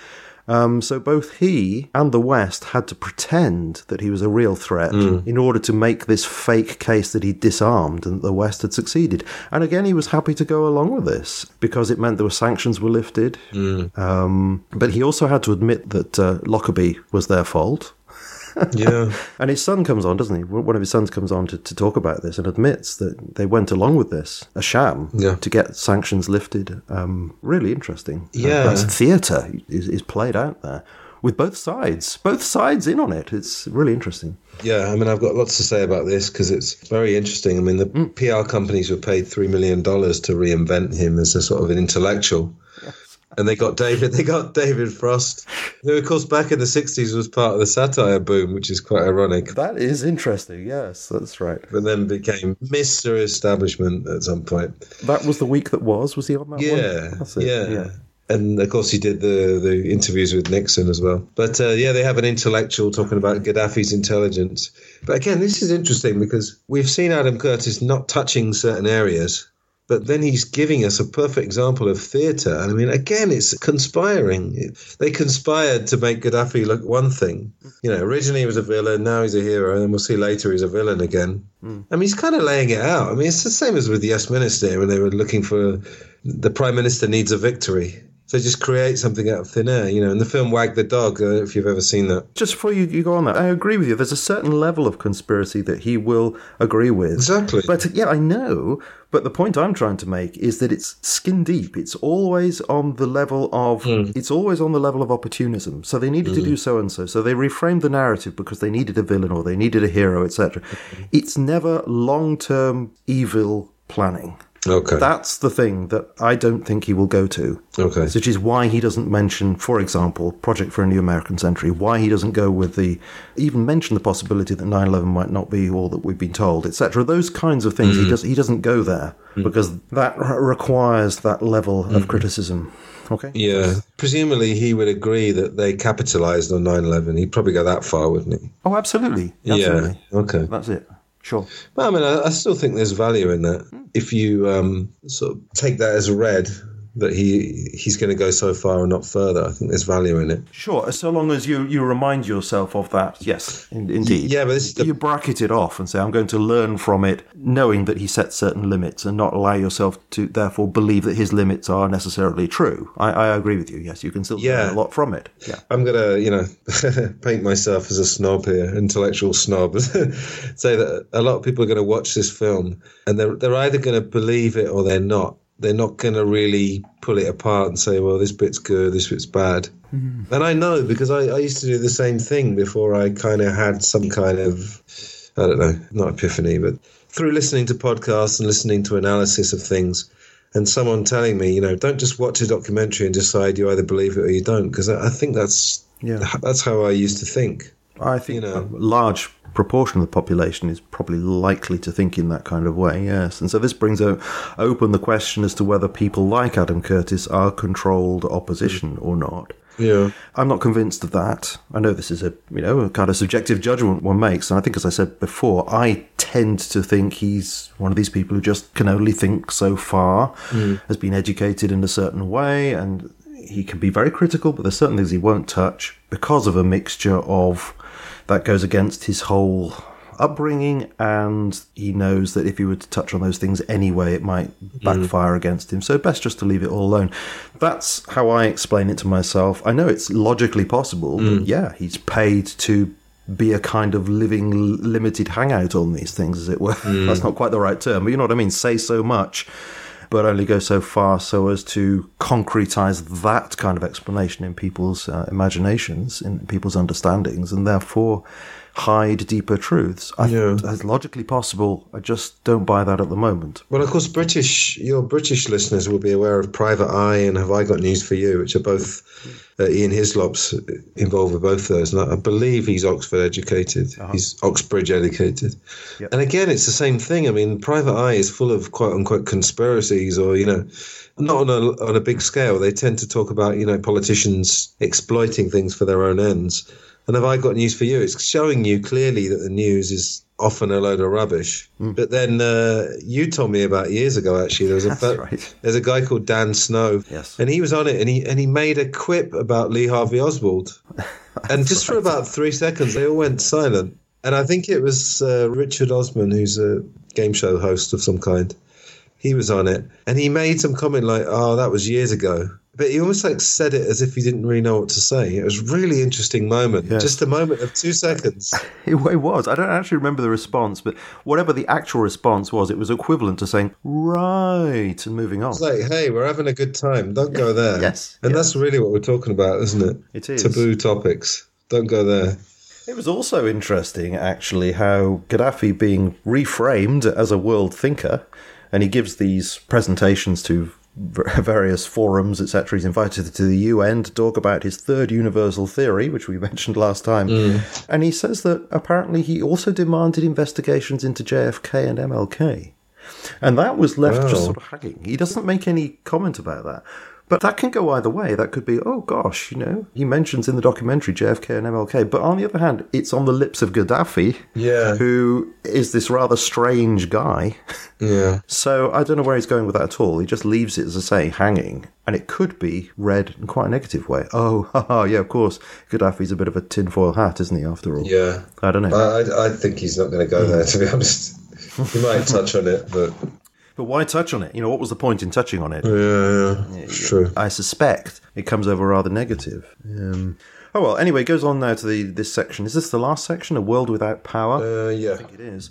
Um, so both he and the West had to pretend that he was a real threat mm. in order to make this fake case that he disarmed and the West had succeeded. And again, he was happy to go along with this because it meant there were sanctions were lifted. Mm. Um, but he also had to admit that uh, Lockerbie was their fault. Yeah. And his son comes on, doesn't he? One of his sons comes on to, to talk about this and admits that they went along with this, a sham, yeah. to get sanctions lifted. Um, really interesting. Yeah. Uh, theatre is, is played out there with both sides, both sides in on it. It's really interesting. Yeah, I mean, I've got lots to say about this because it's very interesting. I mean, the mm. P R companies were paid three million dollars to reinvent him as a sort of an intellectual. And they got David. They got David Frost, who, of course, back in the sixties was part of the satire boom, which is quite ironic. That is interesting. Yes, that's right. But then became Mister Establishment at some point. That was the week that was. Was he on that yeah, one? That's it. Yeah, yeah. And of course, he did the the interviews with Nixon as well. But uh, yeah, they have an intellectual talking about Gaddafi's intelligence. But again, this is interesting because we've seen Adam Curtis not touching certain areas. But then he's giving us a perfect example of theatre. And I mean, again, it's conspiring. They conspired to make Gaddafi look one thing. You know, originally he was a villain, now he's a hero, and then we'll see later he's a villain again. Mm. I mean, he's kind of laying it out. I mean, it's the same as with the Yes Minister when they were looking for the Prime Minister needs a victory. So just create something out of thin air, you know. In the film Wag the Dog, uh, if you've ever seen that. Just before you, you go on that, I agree with you. There's a certain level of conspiracy that he will agree with. Exactly. But yeah, I know. But the point I'm trying to make is that it's skin deep. It's always on the level of mm. it's always on the level of opportunism. So they needed mm. to do so and so. So they reframed the narrative because they needed a villain or they needed a hero, et cetera. Mm. It's never long-term evil planning. Okay. That's the thing that I don't think he will go to. Okay. Which is why he doesn't mention, for example, Project for a New American Century, why he doesn't go with the, even mention the possibility that nine eleven might not be all that we've been told, et cetera. Those kinds of things, mm. he, does, he doesn't go there mm. because that requires that level mm. of criticism. Okay. Yeah. Presumably he would agree that they capitalized on nine eleven. He'd probably go that far, wouldn't he? Oh, absolutely. absolutely. Yeah. Okay. That's it. Sure. Well, I mean, I, I still think there's value in that. If you um, sort of take that as read, that he he's going to go so far and not further, I think there's value in it. Sure, so long as you, you remind yourself of that, yes, in, indeed. Yeah, but this is the... You bracket it off and say, I'm going to learn from it, knowing that he sets certain limits and not allow yourself to, therefore, believe that his limits are necessarily true. I, I agree with you, yes, you can still yeah. learn a lot from it. Yeah. I'm going to, you know, paint myself as a snob here, intellectual snob, say that a lot of people are going to watch this film and they're, they're either going to believe it or they're not. They're not going to really pull it apart and say, well, this bit's good, this bit's bad. Mm-hmm. And I know because I, I used to do the same thing before I kind of had some kind of, I don't know, not epiphany, but through listening to podcasts and listening to analysis of things and someone telling me, you know, don't just watch a documentary and decide you either believe it or you don't. Because I, I think that's yeah. that's how I used to think. I think you know, a large proportion of the population is probably likely to think in that kind of way, yes. And so this brings o- open the question as to whether people like Adam Curtis are controlled opposition or not. Yeah. I'm not convinced of that. I know this is a, you know, a kind of subjective judgment one makes. And I think, as I said before, I tend to think he's one of these people who just can only think so far, mm. has been educated in a certain way, and he can be very critical, but there's certain things he won't touch because of a mixture of that goes against his whole upbringing, and he knows that if he were to touch on those things anyway, it might backfire mm. against him. So best just to leave it all alone. That's how I explain it to myself. I know it's logically possible, mm. but yeah, he's paid to be a kind of living limited hangout on these things, as it were. Mm. That's not quite the right term, but you know what I mean? Say so much, but only go so far so as to concretize that kind of explanation in people's uh, imaginations, in people's understandings, and therefore hide deeper truths. I yeah. think that's logically possible. I just don't buy that at the moment. Well, of course, British your British listeners will be aware of Private Eye and Have I Got News for You, which are both uh, Ian Hislop's involved with both those. And I believe he's Oxford educated. Uh-huh. He's Oxbridge educated. Yep. And again, it's the same thing. I mean, Private Eye is full of quote unquote conspiracies, or, you know, not on a, on a big scale. They tend to talk about, you know, politicians exploiting things for their own ends. And Have I Got News for You? It's showing you clearly that the news is often a load of rubbish. Mm. But then uh, you told me about years ago, actually, there was a That's right. there's a guy called Dan Snow, yes, and he was on it, and he and he made a quip about Lee Harvey Oswald, and just right. for about three seconds, they all went silent. And I think it was uh, Richard Osman, who's a game show host of some kind. He was on it, and he made some comment like, "Oh, that was years ago." But he almost like said it as if he didn't really know what to say. It was a really interesting moment. Yes. Just a moment of two seconds. It, it was. I don't actually remember the response, but whatever the actual response was, it was equivalent to saying, right, and moving on. It's like, hey, we're having a good time. Don't go there. Yes. And yes. that's really what we're talking about, isn't it? It is. Taboo topics. Don't go there. It was also interesting, actually, how Gaddafi being reframed as a world thinker, and he gives these presentations to various forums, et cetera. He's invited to the U N to talk about his third universal theory, which we mentioned last time. Mm. And he says that apparently he also demanded investigations into J F K and M L K. And that was left wow. just sort of hanging. He doesn't make any comment about that. But that can go either way. That could be, oh gosh, you know, he mentions in the documentary J F K and M L K. But on the other hand, it's on the lips of Gaddafi, yeah. who is this rather strange guy. Yeah. So I don't know where he's going with that at all. He just leaves it, as I say, hanging. And it could be read in quite a negative way. Oh, haha, yeah, of course. Gaddafi's a bit of a tinfoil hat, isn't he, after all? Yeah. I don't know. I, I think he's not going to go there, to be honest. He might touch on it, but... But why touch on it? You know, what was the point in touching on it? Yeah, yeah, yeah it's true. I suspect it comes over rather negative. Um, oh, well, anyway, it goes on now to the this section. Is this the last section, A World Without Power? Uh, yeah. I think it is.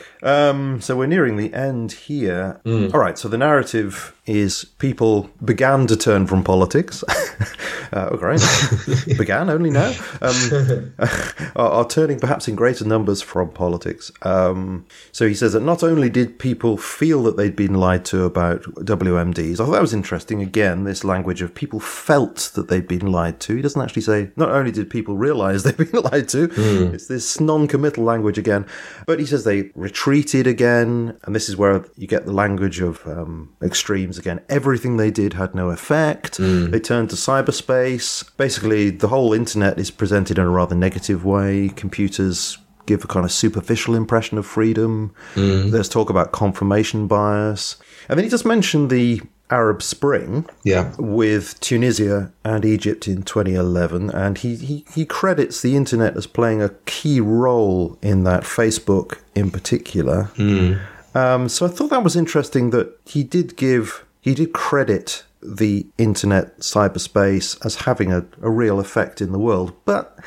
Um, so we're nearing the end here. Mm. All right, so the narrative is people began to turn from politics. uh, oh, great. began only now. Um, are, are turning perhaps in greater numbers from politics. Um, so he says that not only did people feel that they'd been lied to about W M Ds, I thought that was interesting, again, this language of people felt that they'd been lied to. He doesn't actually say, not only did people realise they'd been lied to, mm. it's this non-committal language again, but he says they retreated again, and this is where you get the language of um, extremes again. Everything they did had no effect. Mm. They turned to cyberspace. Basically, the whole internet is presented in a rather negative way. Computers give a kind of superficial impression of freedom. Mm. There's talk about confirmation bias. And then he just mentioned the Arab Spring yeah. with Tunisia and Egypt in twenty eleven, and he, he, he credits the internet as playing a key role in that, Facebook in particular. Mm. Um, so I thought that was interesting that he did give, he did credit the internet, cyberspace, as having a, a real effect in the world, but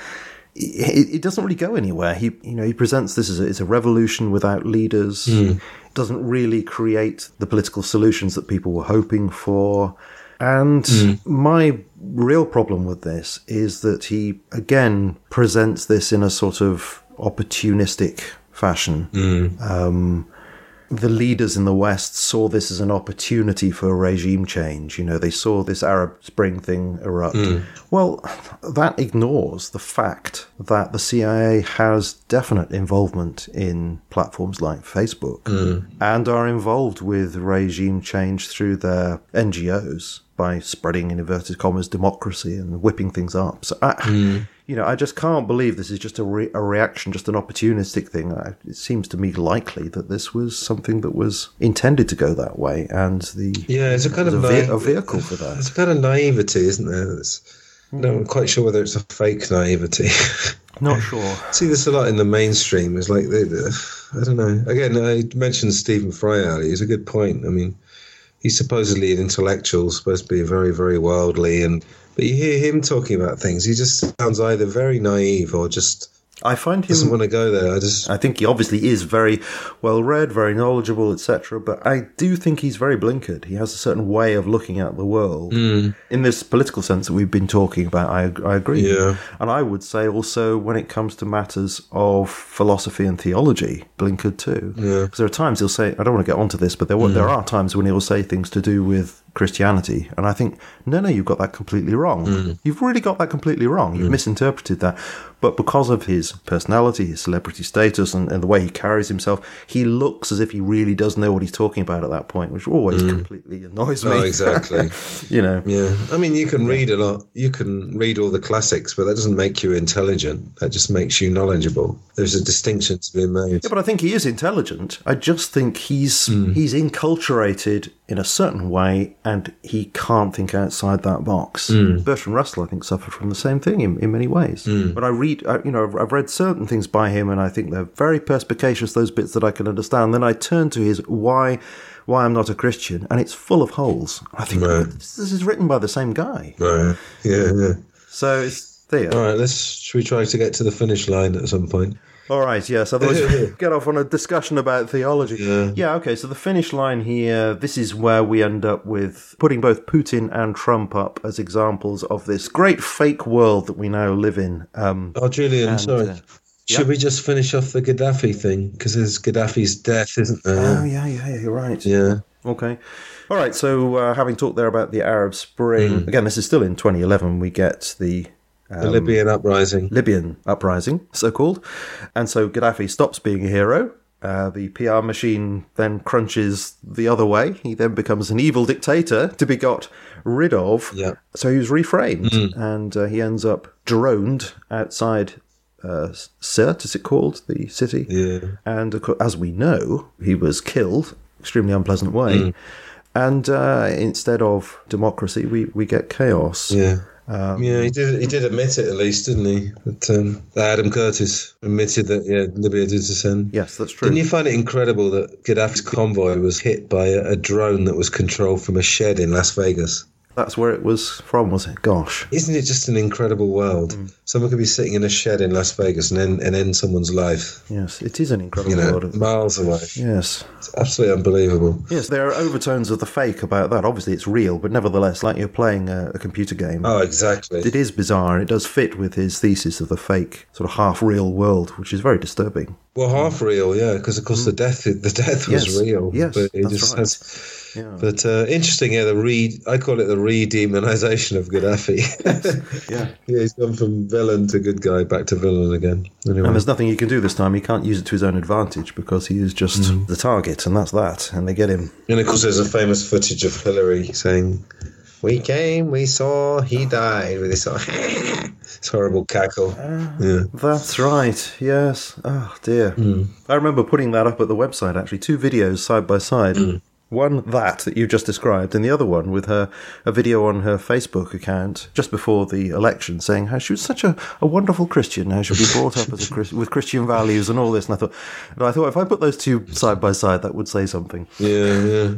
it, it doesn't really go anywhere. He, you know, he presents this as a, it's a revolution without leaders. Mm. Doesn't really create the political solutions that people were hoping for. And mm. my real problem with this is that he, again, presents this in a sort of opportunistic fashion. Mm. Um, the leaders in the West saw this as an opportunity for regime change. You know, they saw this Arab Spring thing erupt. Mm. Well, that ignores the fact that the C I A has definite involvement in platforms like Facebook mm. and are involved with regime change through their N G Os by spreading, in inverted commas, democracy and whipping things up. So I, mm. You know, I just can't believe this is just a, re- a reaction, just an opportunistic thing. I, it seems to me likely that this was something that was intended to go that way, and the yeah, it's a kind of a, naive, ve- a vehicle for that. It's a kind of naivety, isn't there? It's, mm. no, I'm quite sure whether it's a fake naivety. Not sure. See this a lot in the mainstream. It's like they, I don't know. Again, I mentioned Stephen Fry earlier. He's a good point. I mean, he's supposedly an intellectual, supposed to be very, very worldly, and but you hear him talking about things, he just sounds either very naive or just I find him doesn't want to go there. I just I think he obviously is very well read, very knowledgeable, et cetera. But I do think he's very blinkered. He has a certain way of looking at the world. Mm. In this political sense that we've been talking about, I, I agree. Yeah. And I would say also when it comes to matters of philosophy and theology, blinkered too. Yeah. Because there are times he'll say, I don't want to get onto this, but there mm. there are times when he'll say things to do with Christianity, and I think, no, no, you've got that completely wrong. Mm. You've really got that completely wrong. You've mm. misinterpreted that. But because of his personality, his celebrity status, and, and the way he carries himself, he looks as if he really does know what he's talking about at that point, which always mm. completely annoys me. Oh, exactly. You know. Yeah. I mean, you can read a lot. You can read all the classics, but that doesn't make you intelligent. That just makes you knowledgeable. There's a distinction to be made. Yeah, but I think he is intelligent. I just think he's mm. he's enculturated in a certain way, and he can't think outside that box. Mm. Bertrand Russell, I think, suffered from the same thing in, in many ways. Mm. But I read, I, you know, I've, I've read certain things by him, and I think they're very perspicacious, those bits that I can understand. Then I turn to his why why I'm not a Christian, and it's full of holes. I think right. this, this is written by the same guy. Right. Yeah, yeah. So it's there. All right, let's, should we try to get to the finish line at some point? All right, yes. Otherwise, we get off on a discussion about theology. Yeah. yeah, okay. So the finish line here, this is where we end up with putting both Putin and Trump up as examples of this great fake world that we now live in. Um, oh, Julian, and, sorry. Uh, Should yep. we just finish off the Gaddafi thing? Because there's Gaddafi's death, isn't there? Oh, yeah, yeah, yeah, you're right. Yeah. Okay. All right, so uh, having talked there about the Arab Spring, mm. again, this is still in twenty eleven, we get the... Um, the Libyan uprising. Libyan uprising, so-called. And so Gaddafi stops being a hero. Uh, the P R machine then crunches the other way. He then becomes an evil dictator to be got rid of. Yeah. So he was reframed, mm. and uh, he ends up droned outside uh, Sirte, is it called, the city? Yeah. And of course, as we know, he was killed, extremely unpleasant way. Mm. And uh, instead of democracy, we, we get chaos. Yeah. Um, yeah, he did. He did admit it, at least, didn't he? That, um, that Adam Curtis admitted that yeah, Libya did descend. Yes, that's true. Didn't you find it incredible that Gaddafi's convoy was hit by a, a drone that was controlled from a shed in Las Vegas? That's where it was from, was it? Gosh. Isn't it just an incredible world? Mm. Someone could be sitting in a shed in Las Vegas and end, and end someone's life. Yes, it is an incredible you know, world. Miles away. Yes. It's absolutely unbelievable. Yes, there are overtones of the fake about that. Obviously, it's real, but nevertheless, like you're playing a, a computer game. Oh, exactly. It is bizarre. It does fit with his thesis of the fake, sort of half-real world, which is very disturbing. Well, half real, yeah, because of course mm. the death the death was yes. real. Yes, but it that's just right. has, yeah. But uh, interesting, yeah. The re I call it the re-demonization of Gaddafi. yeah, yeah, he's gone from villain to good guy, back to villain again. Anyway. And there's nothing he can do this time. He can't use it to his own advantage because he is just mm. the target, and that's that. And they get him. And of course, there's a famous footage of Hillary saying, "We came, we saw, he died," with this this horrible cackle. Uh, yeah. That's right, yes. Oh, dear. Mm. I remember putting that up at the website, actually. Two videos side by side. Mm. One, that, that you just described, and the other one with her a video on her Facebook account just before the election saying how she was such a, a wonderful Christian, how she'd be brought up as a Christ, with Christian values and all this. And I thought, and I thought if I put those two side by side, that would say something. Yeah,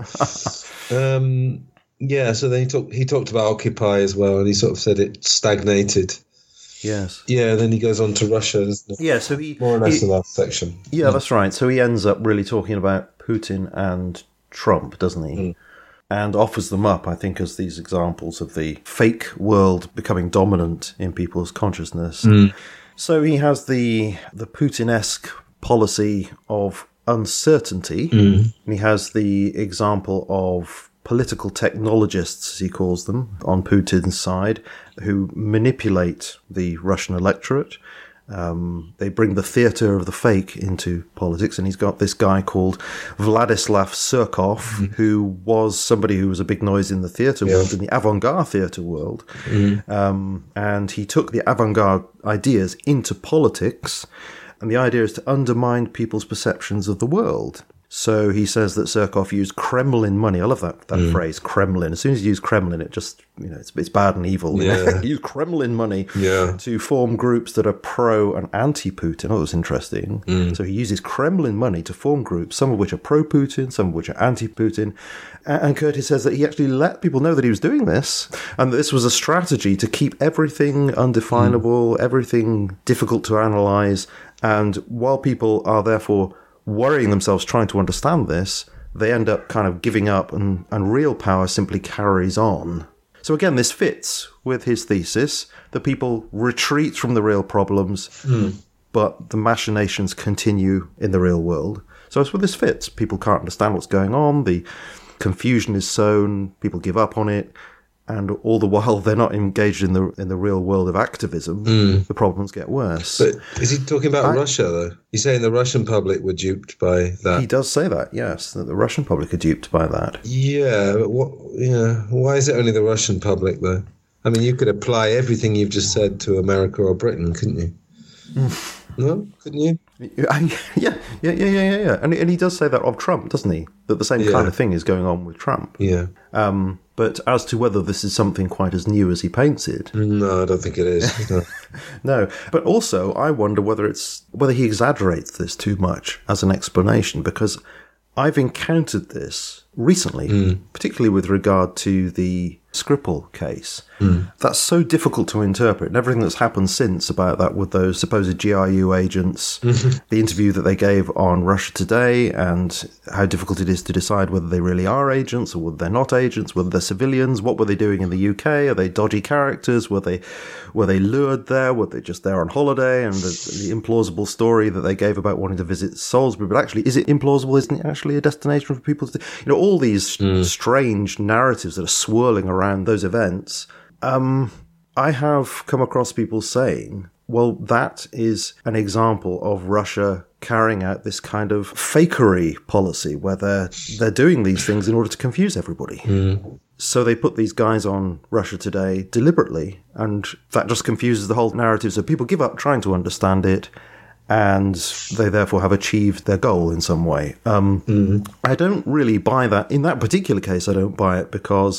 yeah. um... Yeah, so then he talked. He talked about Occupy as well, and he sort of said it stagnated. Yes. Yeah. Then he goes on to Russia. Doesn't he? Yeah. So he more or less he, the last section. Yeah, that's right. So he ends up really talking about Putin and Trump, doesn't he? Mm. And offers them up, I think, as these examples of the fake world becoming dominant in people's consciousness. Mm. So he has the the Putin-esque policy of uncertainty. Mm. And he has the example of political technologists, as he calls them, on Putin's side, who manipulate the Russian electorate. Um, they bring the theatre of the fake into politics, and he's got this guy called Vladislav Surkov, mm-hmm. who was somebody who was a big noise in the theatre yeah. world, in the avant-garde theatre world. Mm-hmm. Um, and he took the avant-garde ideas into politics, and the idea is to undermine people's perceptions of the world. So he says that Surkov used Kremlin money. I love that, that mm. phrase, Kremlin. As soon as you use Kremlin, it just, you know, it's, it's bad and evil. Yeah. He used Kremlin money yeah. to form groups that are pro and anti-Putin. Oh, that was interesting. Mm. So he uses Kremlin money to form groups, some of which are pro-Putin, some of which are anti-Putin. And Curtis says that he actually let people know that he was doing this, and that this was a strategy to keep everything undefinable, mm. everything difficult to analyse. And while people are therefore worrying themselves trying to understand this, they end up kind of giving up, and, and real power simply carries on. So again, this fits with his thesis that people retreat from the real problems, mm. but the machinations continue in the real world. So that's where this fits. People can't understand what's going on, the confusion is sown, people give up on it, and all the while they're not engaged in the in the real world of activism, mm. the problems get worse. But is he talking about I, Russia, though? He's saying the Russian public were duped by that. He does say that, yes, that the Russian public are duped by that. Yeah, but what? Yeah, why is it only the Russian public, though? I mean, you could apply everything you've just said to America or Britain, couldn't you? Mm. No, couldn't you? Yeah, yeah, yeah, yeah, yeah, yeah. And, and he does say that of Trump, doesn't he? That the same yeah. kind of thing is going on with Trump. Yeah. Um, but as to whether this is something quite as new as he paints it, no, I don't think it is. No. No, but also I wonder whether it's whether he exaggerates this too much as an explanation, because I've encountered this recently, mm. particularly with regard to the Skripal case. Mm. That's so difficult to interpret, and everything that's happened since about that with those supposed G R U agents, mm-hmm. the interview that they gave on Russia Today, and how difficult it is to decide whether they really are agents or whether they're not agents, whether they're civilians, what were they doing in the U K, are they dodgy characters, were they were they lured there, were they just there on holiday, and the, the implausible story that they gave about wanting to visit Salisbury, but actually, is it implausible? Isn't it actually a destination for people to, you know, all these mm. strange narratives that are swirling around those events. Um, I have come across people saying, well, that is an example of Russia carrying out this kind of fakery policy where they're, they're doing these things in order to confuse everybody. Mm. So they put these guys on Russia Today deliberately, and that just confuses the whole narrative. So people give up trying to understand it, and they therefore have achieved their goal in some way. Um, mm. I don't really buy that. In that particular case, I don't buy it because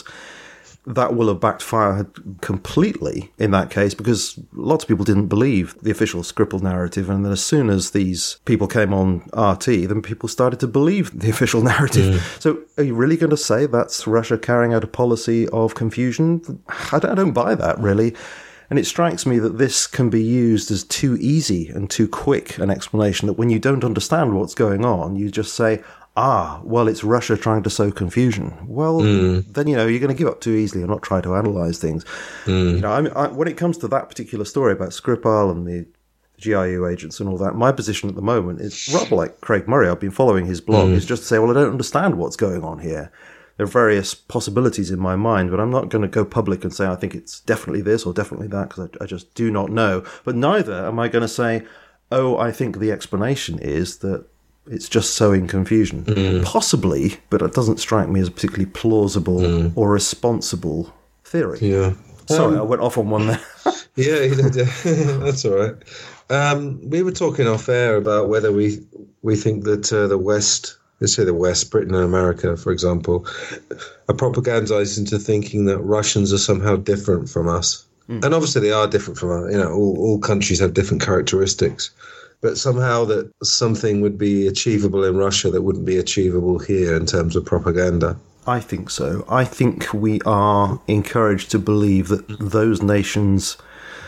that will have backfired completely in that case, because lots of people didn't believe the official Skripal narrative, and then as soon as these people came on R T, then people started to believe the official narrative. Mm. So are you really going to say that's Russia carrying out a policy of confusion? I don't, I don't buy that, really. And it strikes me that this can be used as too easy and too quick an explanation, that when you don't understand what's going on, you just say, ah, well, it's Russia trying to sow confusion. Well, mm. then, you know, you're going to give up too easily and not try to analyse things. Mm. You know, I mean, I, when it comes to that particular story about Skripal and the G R U agents and all that, my position at the moment is rather like Craig Murray. I've been following his blog. Mm. Is just to say, well, I don't understand what's going on here. There are various possibilities in my mind, but I'm not going to go public and say I think it's definitely this or definitely that, because I, I just do not know. But neither am I going to say, oh, I think the explanation is that it's just sowing confusion. Mm. Possibly, but it doesn't strike me as a particularly plausible mm. or responsible theory. Yeah. Sorry, um, I went off on one there. yeah, you did, yeah. That's all right. Um, we were talking off air about whether we we think that uh, the West, let's say the West, Britain and America, for example, are propagandized into thinking that Russians are somehow different from us. Mm. And obviously they are different from us. You know, all, all countries have different characteristics. But somehow that something would be achievable in Russia that wouldn't be achievable here in terms of propaganda. I think so. I think we are encouraged to believe that those nations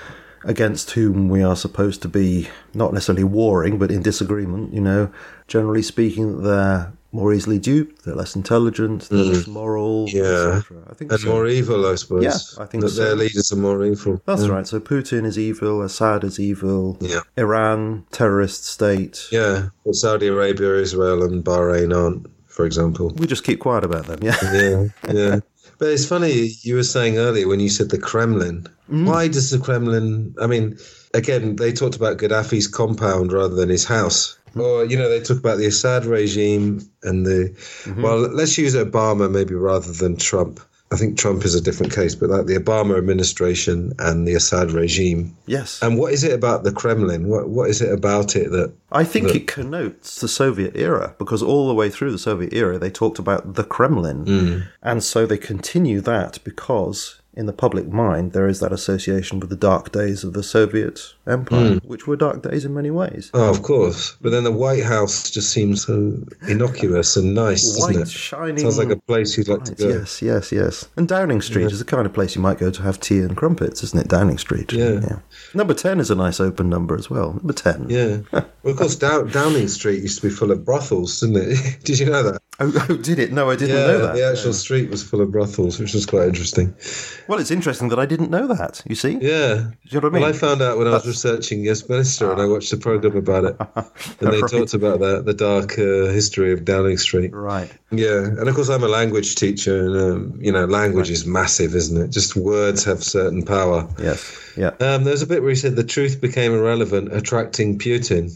against whom we are supposed to be not necessarily warring, but in disagreement, you know, generally speaking, they're more easily duped, they're less intelligent, they're mm. less moral, yeah. et cetera. I think and so. More evil, I suppose. Yeah, I think that so. Their leaders are more evil. That's yeah. right. So Putin is evil, Assad is evil, yeah. Iran, terrorist state. Yeah, well, Saudi Arabia, Israel and Bahrain aren't, for example. We just keep quiet about them, yeah. Yeah, yeah. But it's funny, you were saying earlier when you said the Kremlin. Mm. Why does the Kremlin... I mean, again, they talked about Gaddafi's compound rather than his house. Or, you know, they talk about the Assad regime and the... Mm-hmm. Well, let's use Obama maybe rather than Trump. I think Trump is a different case, but like the Obama administration and the Assad regime. Yes. And what is it about the Kremlin? What What is it about it that... I think that... it connotes the Soviet era, because all the way through the Soviet era, they talked about the Kremlin. Mm. And so they continue that because in the public mind, there is that association with the dark days of the Soviet Empire, mm. which were dark days in many ways. Oh, of course. But then the White House just seems so innocuous and nice, White, doesn't it? shining. Sounds like a place you'd like right, to go. Yes, yes, yes. And Downing Street yeah. is the kind of place you might go to have tea and crumpets, isn't it? Downing Street. Yeah. yeah. Number ten is a nice open number as well. Number ten. Yeah. Well, of course, Dow- Downing Street used to be full of brothels, didn't it? Did you know that? Oh, oh, did it? No, I didn't yeah, know that. The actual yeah. street was full of brothels, which was quite interesting. Well, it's interesting that I didn't know that, you see? Yeah. Do you know what I mean? Well, I found out when That's... I was researching Westminster, ah. and I watched a programme about it. And they right. talked about that, the dark uh, history of Downing Street. Right. Yeah. And, of course, I'm a language teacher, and, um, you know, language right. is massive, isn't it? Just words have certain power. Yes. Yeah. Um, there's a bit where he said the truth became irrelevant, attracting Putin.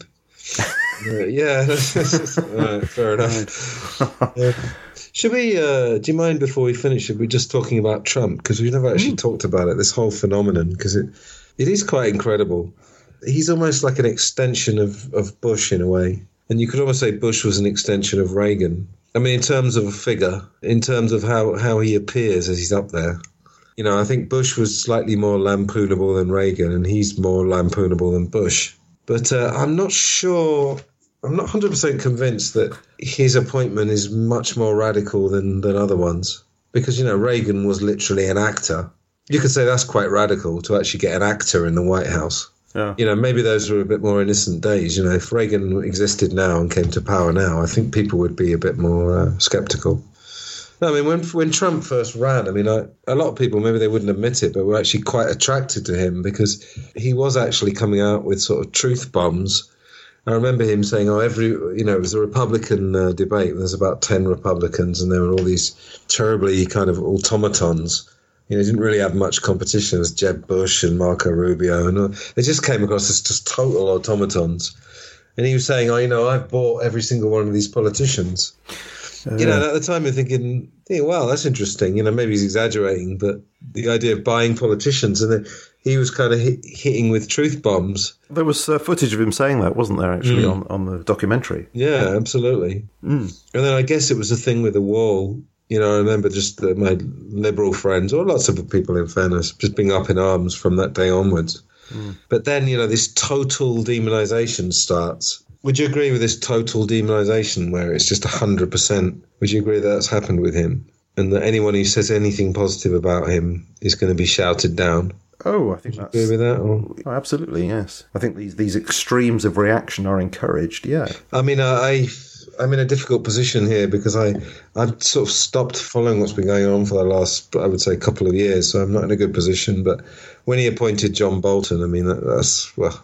uh, yeah. Right, fair enough. Yeah. Should we, uh, do you mind before we finish, should we just talking about Trump? Because we've never actually mm. talked about it, this whole phenomenon, because it, it is quite incredible. He's almost like an extension of, of Bush in a way. And you could almost say Bush was an extension of Reagan. I mean, in terms of a figure, in terms of how, how he appears as he's up there. You know, I think Bush was slightly more lampoonable than Reagan, and he's more lampoonable than Bush. But uh, I'm not sure... I'm not one hundred percent convinced that his appointment is much more radical than, than other ones. Because, you know, Reagan was literally an actor. You could say that's quite radical to actually get an actor in the White House. Yeah. You know, maybe those were a bit more innocent days. You know, if Reagan existed now and came to power now, I think people would be a bit more uh, sceptical. No, I mean, when when Trump first ran, I mean, I, a lot of people, maybe they wouldn't admit it, but were actually quite attracted to him because he was actually coming out with sort of truth bombs. I remember him saying, oh, every, you know, it was a Republican uh, debate. There's about ten Republicans and there were all these terribly kind of automatons. You know, he didn't really have much competition. It was Jeb Bush and Marco Rubio. And uh, they just came across as just total automatons. And he was saying, oh, you know, I've bought every single one of these politicians. Uh, you know, and at the time you're thinking, yeah, wow, that's interesting. You know, maybe he's exaggerating, but the idea of buying politicians, and then he was kind of hit, hitting with truth bombs. There was uh, footage of him saying that, wasn't there, actually, mm. on, on the documentary? Yeah, absolutely. Mm. And then I guess it was the thing with the wall. You know, I remember just the, my liberal friends, or lots of people, in fairness, just being up in arms from that day onwards. Mm. But then, you know, this total demonization starts. Would you agree with this total demonization where it's just one hundred percent? Would you agree that that's happened with him? And that anyone who says anything positive about him is going to be shouted down? Oh, I think that's... Agree with that? Or? Oh, absolutely, yes. I think these these extremes of reaction are encouraged, yeah. I mean, I, I'm in a difficult position here because I, I've sort of stopped following what's been going on for the last, I would say, couple of years, so I'm not in a good position. But when he appointed John Bolton, I mean, that, that's, well...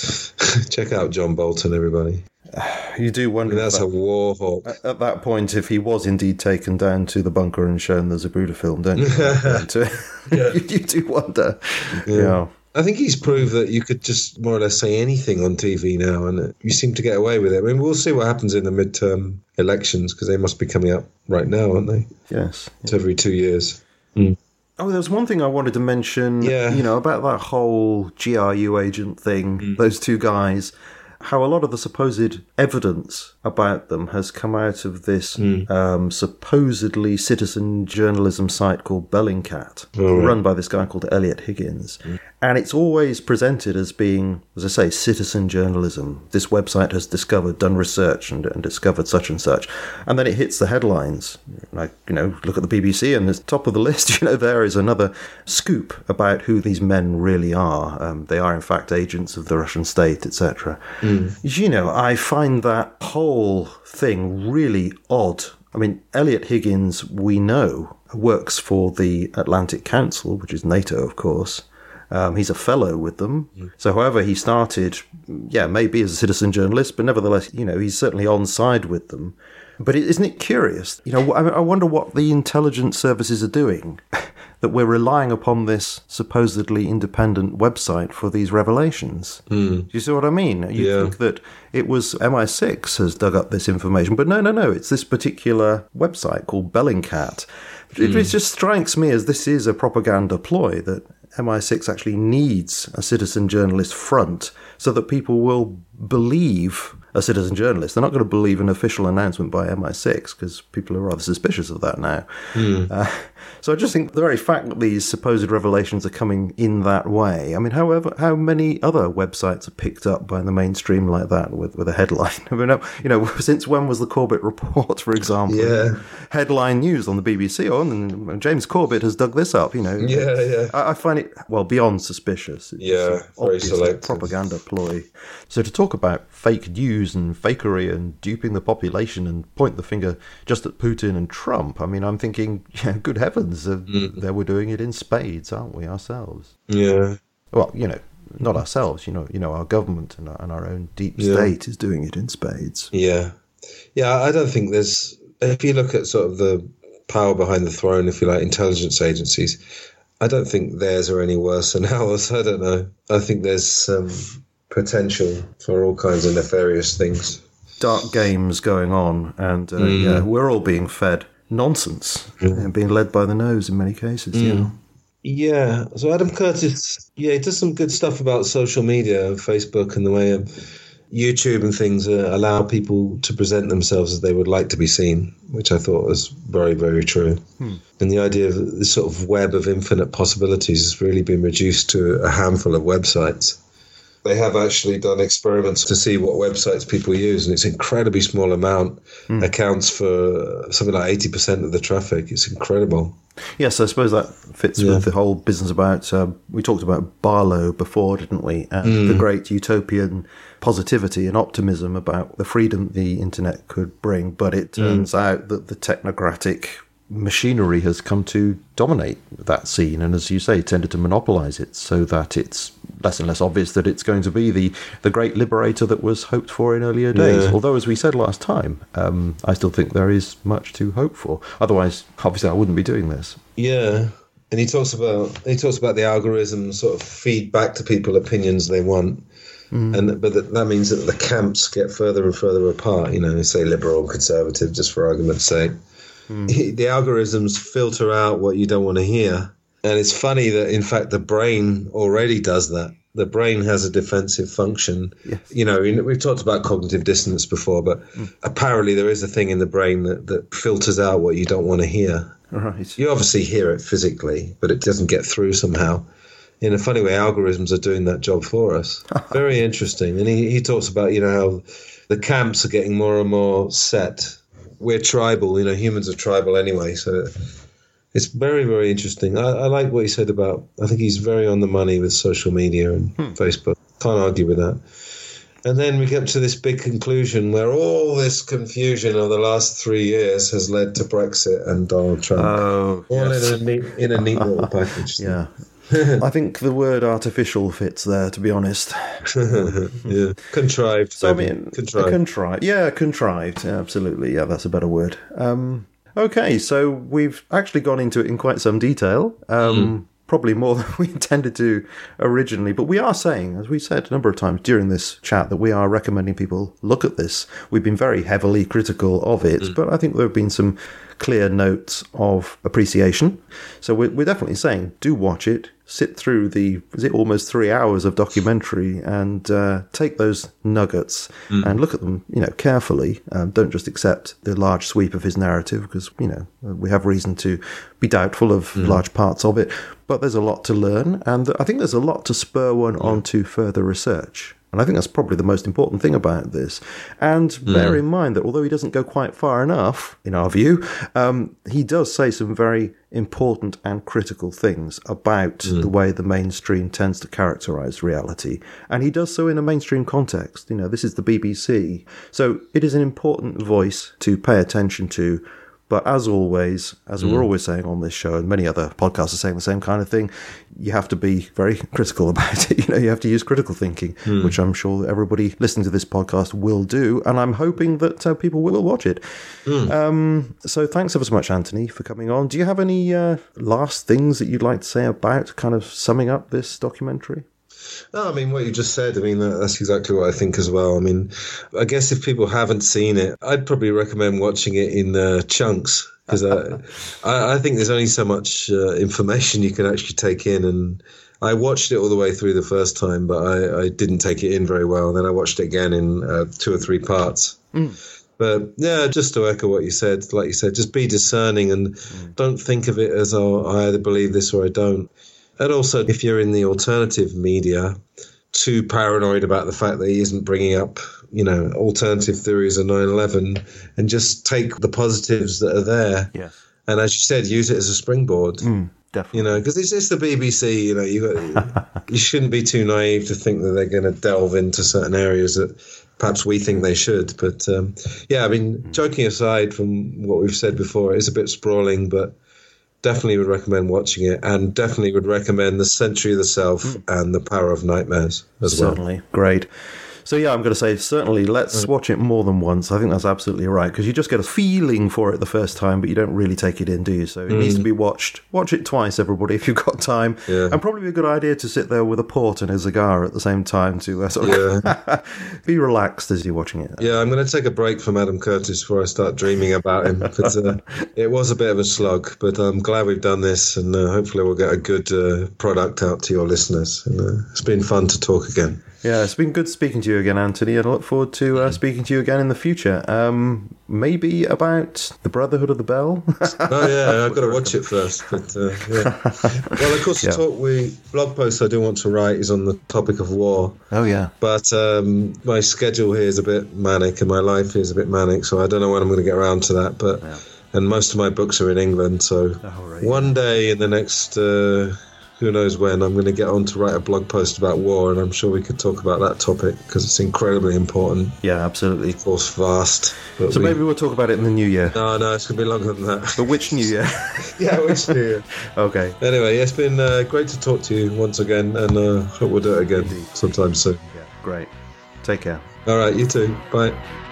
Check out John Bolton, everybody. You do wonder. I mean, that's that, a war hawk. At, at that point, if he was indeed taken down to the bunker and shown the Zapruder film, don't you? Yeah. you, you do wonder. Yeah. yeah. I think he's proved that you could just more or less say anything on T V now, and you seem to get away with it. I mean, we'll see what happens in the midterm elections because they must be coming up right now, aren't they? Yes. It's every two years. Mm. Oh, there's one thing I wanted to mention, yeah. you know, about that whole G R U agent thing, mm. those two guys, how a lot of the supposed evidence about them has come out of this mm. um, supposedly citizen journalism site called Bellingcat, oh, run right. by this guy called Elliot Higgins. Mm. And it's always presented as being, as I say, citizen journalism. This website has discovered, done research and, and discovered such and such. And then it hits the headlines. Like, you know, look at the B B C and the top of the list, you know, there is another scoop about who these men really are. Um, they are, in fact, agents of the Russian state, et cetera. Mm. You know, I find that whole thing really odd. I mean, Elliot Higgins, we know, works for the Atlantic Council, which is NATO, of course. Um, he's a fellow with them. Mm. So however he started, yeah, maybe as a citizen journalist, but nevertheless, you know, he's certainly on side with them. But isn't it curious? You know, I wonder what the intelligence services are doing, that we're relying upon this supposedly independent website for these revelations. Mm. Do you see what I mean? You yeah. think that it was M I six has dug up this information, but no, no, no, it's this particular website called Bellingcat. Mm. It, it just strikes me as this is a propaganda ploy that M I six actually needs a citizen journalist front so that people will believe a citizen journalist. They're not going to believe an official announcement by M I six because people are rather suspicious of that now. Mm. Uh, so I just think the very fact that these supposed revelations are coming in that way, I mean, however, how many other websites are picked up by the mainstream like that with, with a headline? I mean, you know, since when was the Corbett Report, for example, yeah. headline news on the B B C? Oh, and James Corbett has dug this up, you know. Yeah, yeah. I, I find it, well, beyond suspicious. It's yeah, very selective. Propaganda ploy. So to talk about fake news, news and fakery and duping the population and point the finger just at Putin and Trump. I mean, I'm thinking, yeah, good heavens, uh, mm. they were doing it in spades, aren't we, ourselves? Yeah. Well, you know, not ourselves, you know, you know, our government and our, and our own deep yeah. state is doing it in spades. Yeah. Yeah, I don't think there's, if you look at sort of the power behind the throne, if you like, intelligence agencies, I don't think theirs are any worse than ours. I don't know. I think there's um, potential for all kinds of nefarious things. Dark games going on, and uh, mm. yeah, we're all being fed nonsense mm. and being led by the nose in many cases. Mm. Yeah. Yeah. So Adam Curtis, yeah, he does some good stuff about social media, Facebook, and the way of YouTube and things uh, allow people to present themselves as they would like to be seen, which I thought was very, very true. Hmm. And the idea of this sort of web of infinite possibilities has really been reduced to a handful of websites. They have actually done experiments to see what websites people use, and it's an incredibly small amount hmm. accounts for something like eighty percent of the traffic. It's incredible. Yes, I suppose that fits yeah. with the whole business about, uh, we talked about Barlow before, didn't we? And mm. the great utopian positivity and optimism about the freedom the internet could bring. But it turns mm. out that the technocratic machinery has come to dominate that scene. And as you say, tended to monopolize it so that it's less and less obvious that it's going to be the, the great liberator that was hoped for in earlier days. Yeah. Although, as we said last time, um, I still think there is much to hope for. Otherwise, obviously, I wouldn't be doing this. Yeah. And he talks about he talks about the algorithms sort of feed back to people opinions they want. Mm. And but that, that means that the camps get further and further apart, you know, say liberal and conservative, just for argument's sake. Mm. He, the algorithms filter out what you don't want to hear. And it's funny that, in fact, the brain already does that. The brain has a defensive function. Yes. You know, we've talked about cognitive dissonance before, but mm. apparently there is a thing in the brain that, that filters out what you don't want to hear. Right. You obviously hear it physically, but it doesn't get through somehow. In a funny way, algorithms are doing that job for us. Very interesting. And he, he talks about, you know, how the camps are getting more and more set. We're tribal, you know, humans are tribal anyway, so it's very, very interesting. I, I like what he said about, I think he's very on the money with social media and hmm. Facebook. Can't argue with that. And then we get to this big conclusion where all this confusion of the last three years has led to Brexit and Donald Trump. Oh, all yes. in a neat, in a neat little package. Yeah. I think the word artificial fits there, to be honest. Yeah, contrived. So, I mean, contrived. contrived. Yeah, contrived. Absolutely. Yeah, that's a better word. Um, okay, so we've actually gone into it in quite some detail. Um, mm. Probably more than we intended to originally. But we are saying, as we said a number of times during this chat, that we are recommending people look at this. We've been very heavily critical of it, mm. but I think there have been some clear notes of appreciation. So we're, we're definitely saying, do watch it, sit through the, is it almost three hours of documentary and uh, take those nuggets mm. and look at them, you know, carefully. Um, don't just accept the large sweep of his narrative because, you know, we have reason to be doubtful of mm. large parts of it. But there's a lot to learn, and I think there's a lot to spur one mm. on to further research. And I think that's probably the most important thing about this. And mm. bear in mind that although he doesn't go quite far enough, in our view, um, he does say some very important and critical things about mm. the way the mainstream tends to characterize reality. And he does so in a mainstream context. You know, this is the B B C. So it is an important voice to pay attention to. But as always, as mm. we're always saying on this show, and many other podcasts are saying the same kind of thing, you have to be very critical about it. You know, you have to use critical thinking, mm. which I'm sure everybody listening to this podcast will do. And I'm hoping that uh, people will watch it. Mm. Um, so thanks ever so much, Anthony, for coming on. Do you have any uh, last things that you'd like to say about kind of summing up this documentary? No, I mean, what you just said, I mean, that's exactly what I think as well. I mean, I guess if people haven't seen it, I'd probably recommend watching it in uh, chunks because I, I, I think there's only so much uh, information you can actually take in. And I watched it all the way through the first time, but I, I didn't take it in very well. And then I watched it again in uh, two or three parts. Mm. But yeah, just to echo what you said, like you said, just be discerning and mm. don't think of it as, oh, I either believe this or I don't. And also, if you're in the alternative media, too paranoid about the fact that he isn't bringing up, you know, alternative theories of nine eleven, and just take the positives that are there. Yeah. And as you said, use it as a springboard. Mm, definitely. You know, because it's, it's the B B C. You know, you got, you shouldn't be too naive to think that they're going to delve into certain areas that perhaps we think they should. But um, yeah, I mean, joking aside from what we've said before, it is a bit sprawling, but definitely would recommend watching it, and definitely would recommend The Century of the Self mm. and The Power of Nightmares as Certainly. well. Certainly. Great. So yeah, I'm going to say certainly let's watch it more than once. I think that's absolutely right, because you just get a feeling for it the first time, but you don't really take it in, do you? So it mm. needs to be watched. Watch it twice, everybody, if you've got time. Yeah. And probably a good idea to sit there with a port and a cigar at the same time to uh, sort of yeah. be relaxed as you're watching it. Yeah, I'm going to take a break from Adam Curtis before I start dreaming about him, because uh, it was a bit of a slog, but I'm glad we've done this, and uh, hopefully we'll get a good uh, product out to your listeners. And, uh, it's been fun to talk again. Yeah, it's been good speaking to you again, Anthony, and I look forward to uh, speaking to you again in the future. Um, maybe about the Brotherhood of the Bell? Oh, yeah, I've got to watch it first. But uh, yeah. Well, of course, the yeah. talk we blog post I do want to write is on the topic of war. Oh, yeah. But um, my schedule here is a bit manic, and my life is a bit manic, so I don't know when I'm going to get around to that. But yeah. And most of my books are in England, so oh, right, one yeah. day in the next... Uh, who knows when, I'm going to get on to write a blog post about war, and I'm sure we could talk about that topic because it's incredibly important. Yeah, absolutely. Of course, vast. So we... maybe we'll talk about it in the new year. No, no, it's going to be longer than that. But which new year? Yeah, which new year? Okay. Anyway, it's been uh, great to talk to you once again, and uh, hope we'll do it again Indeed. sometime soon. Yeah, great. Take care. All right, you too. Bye.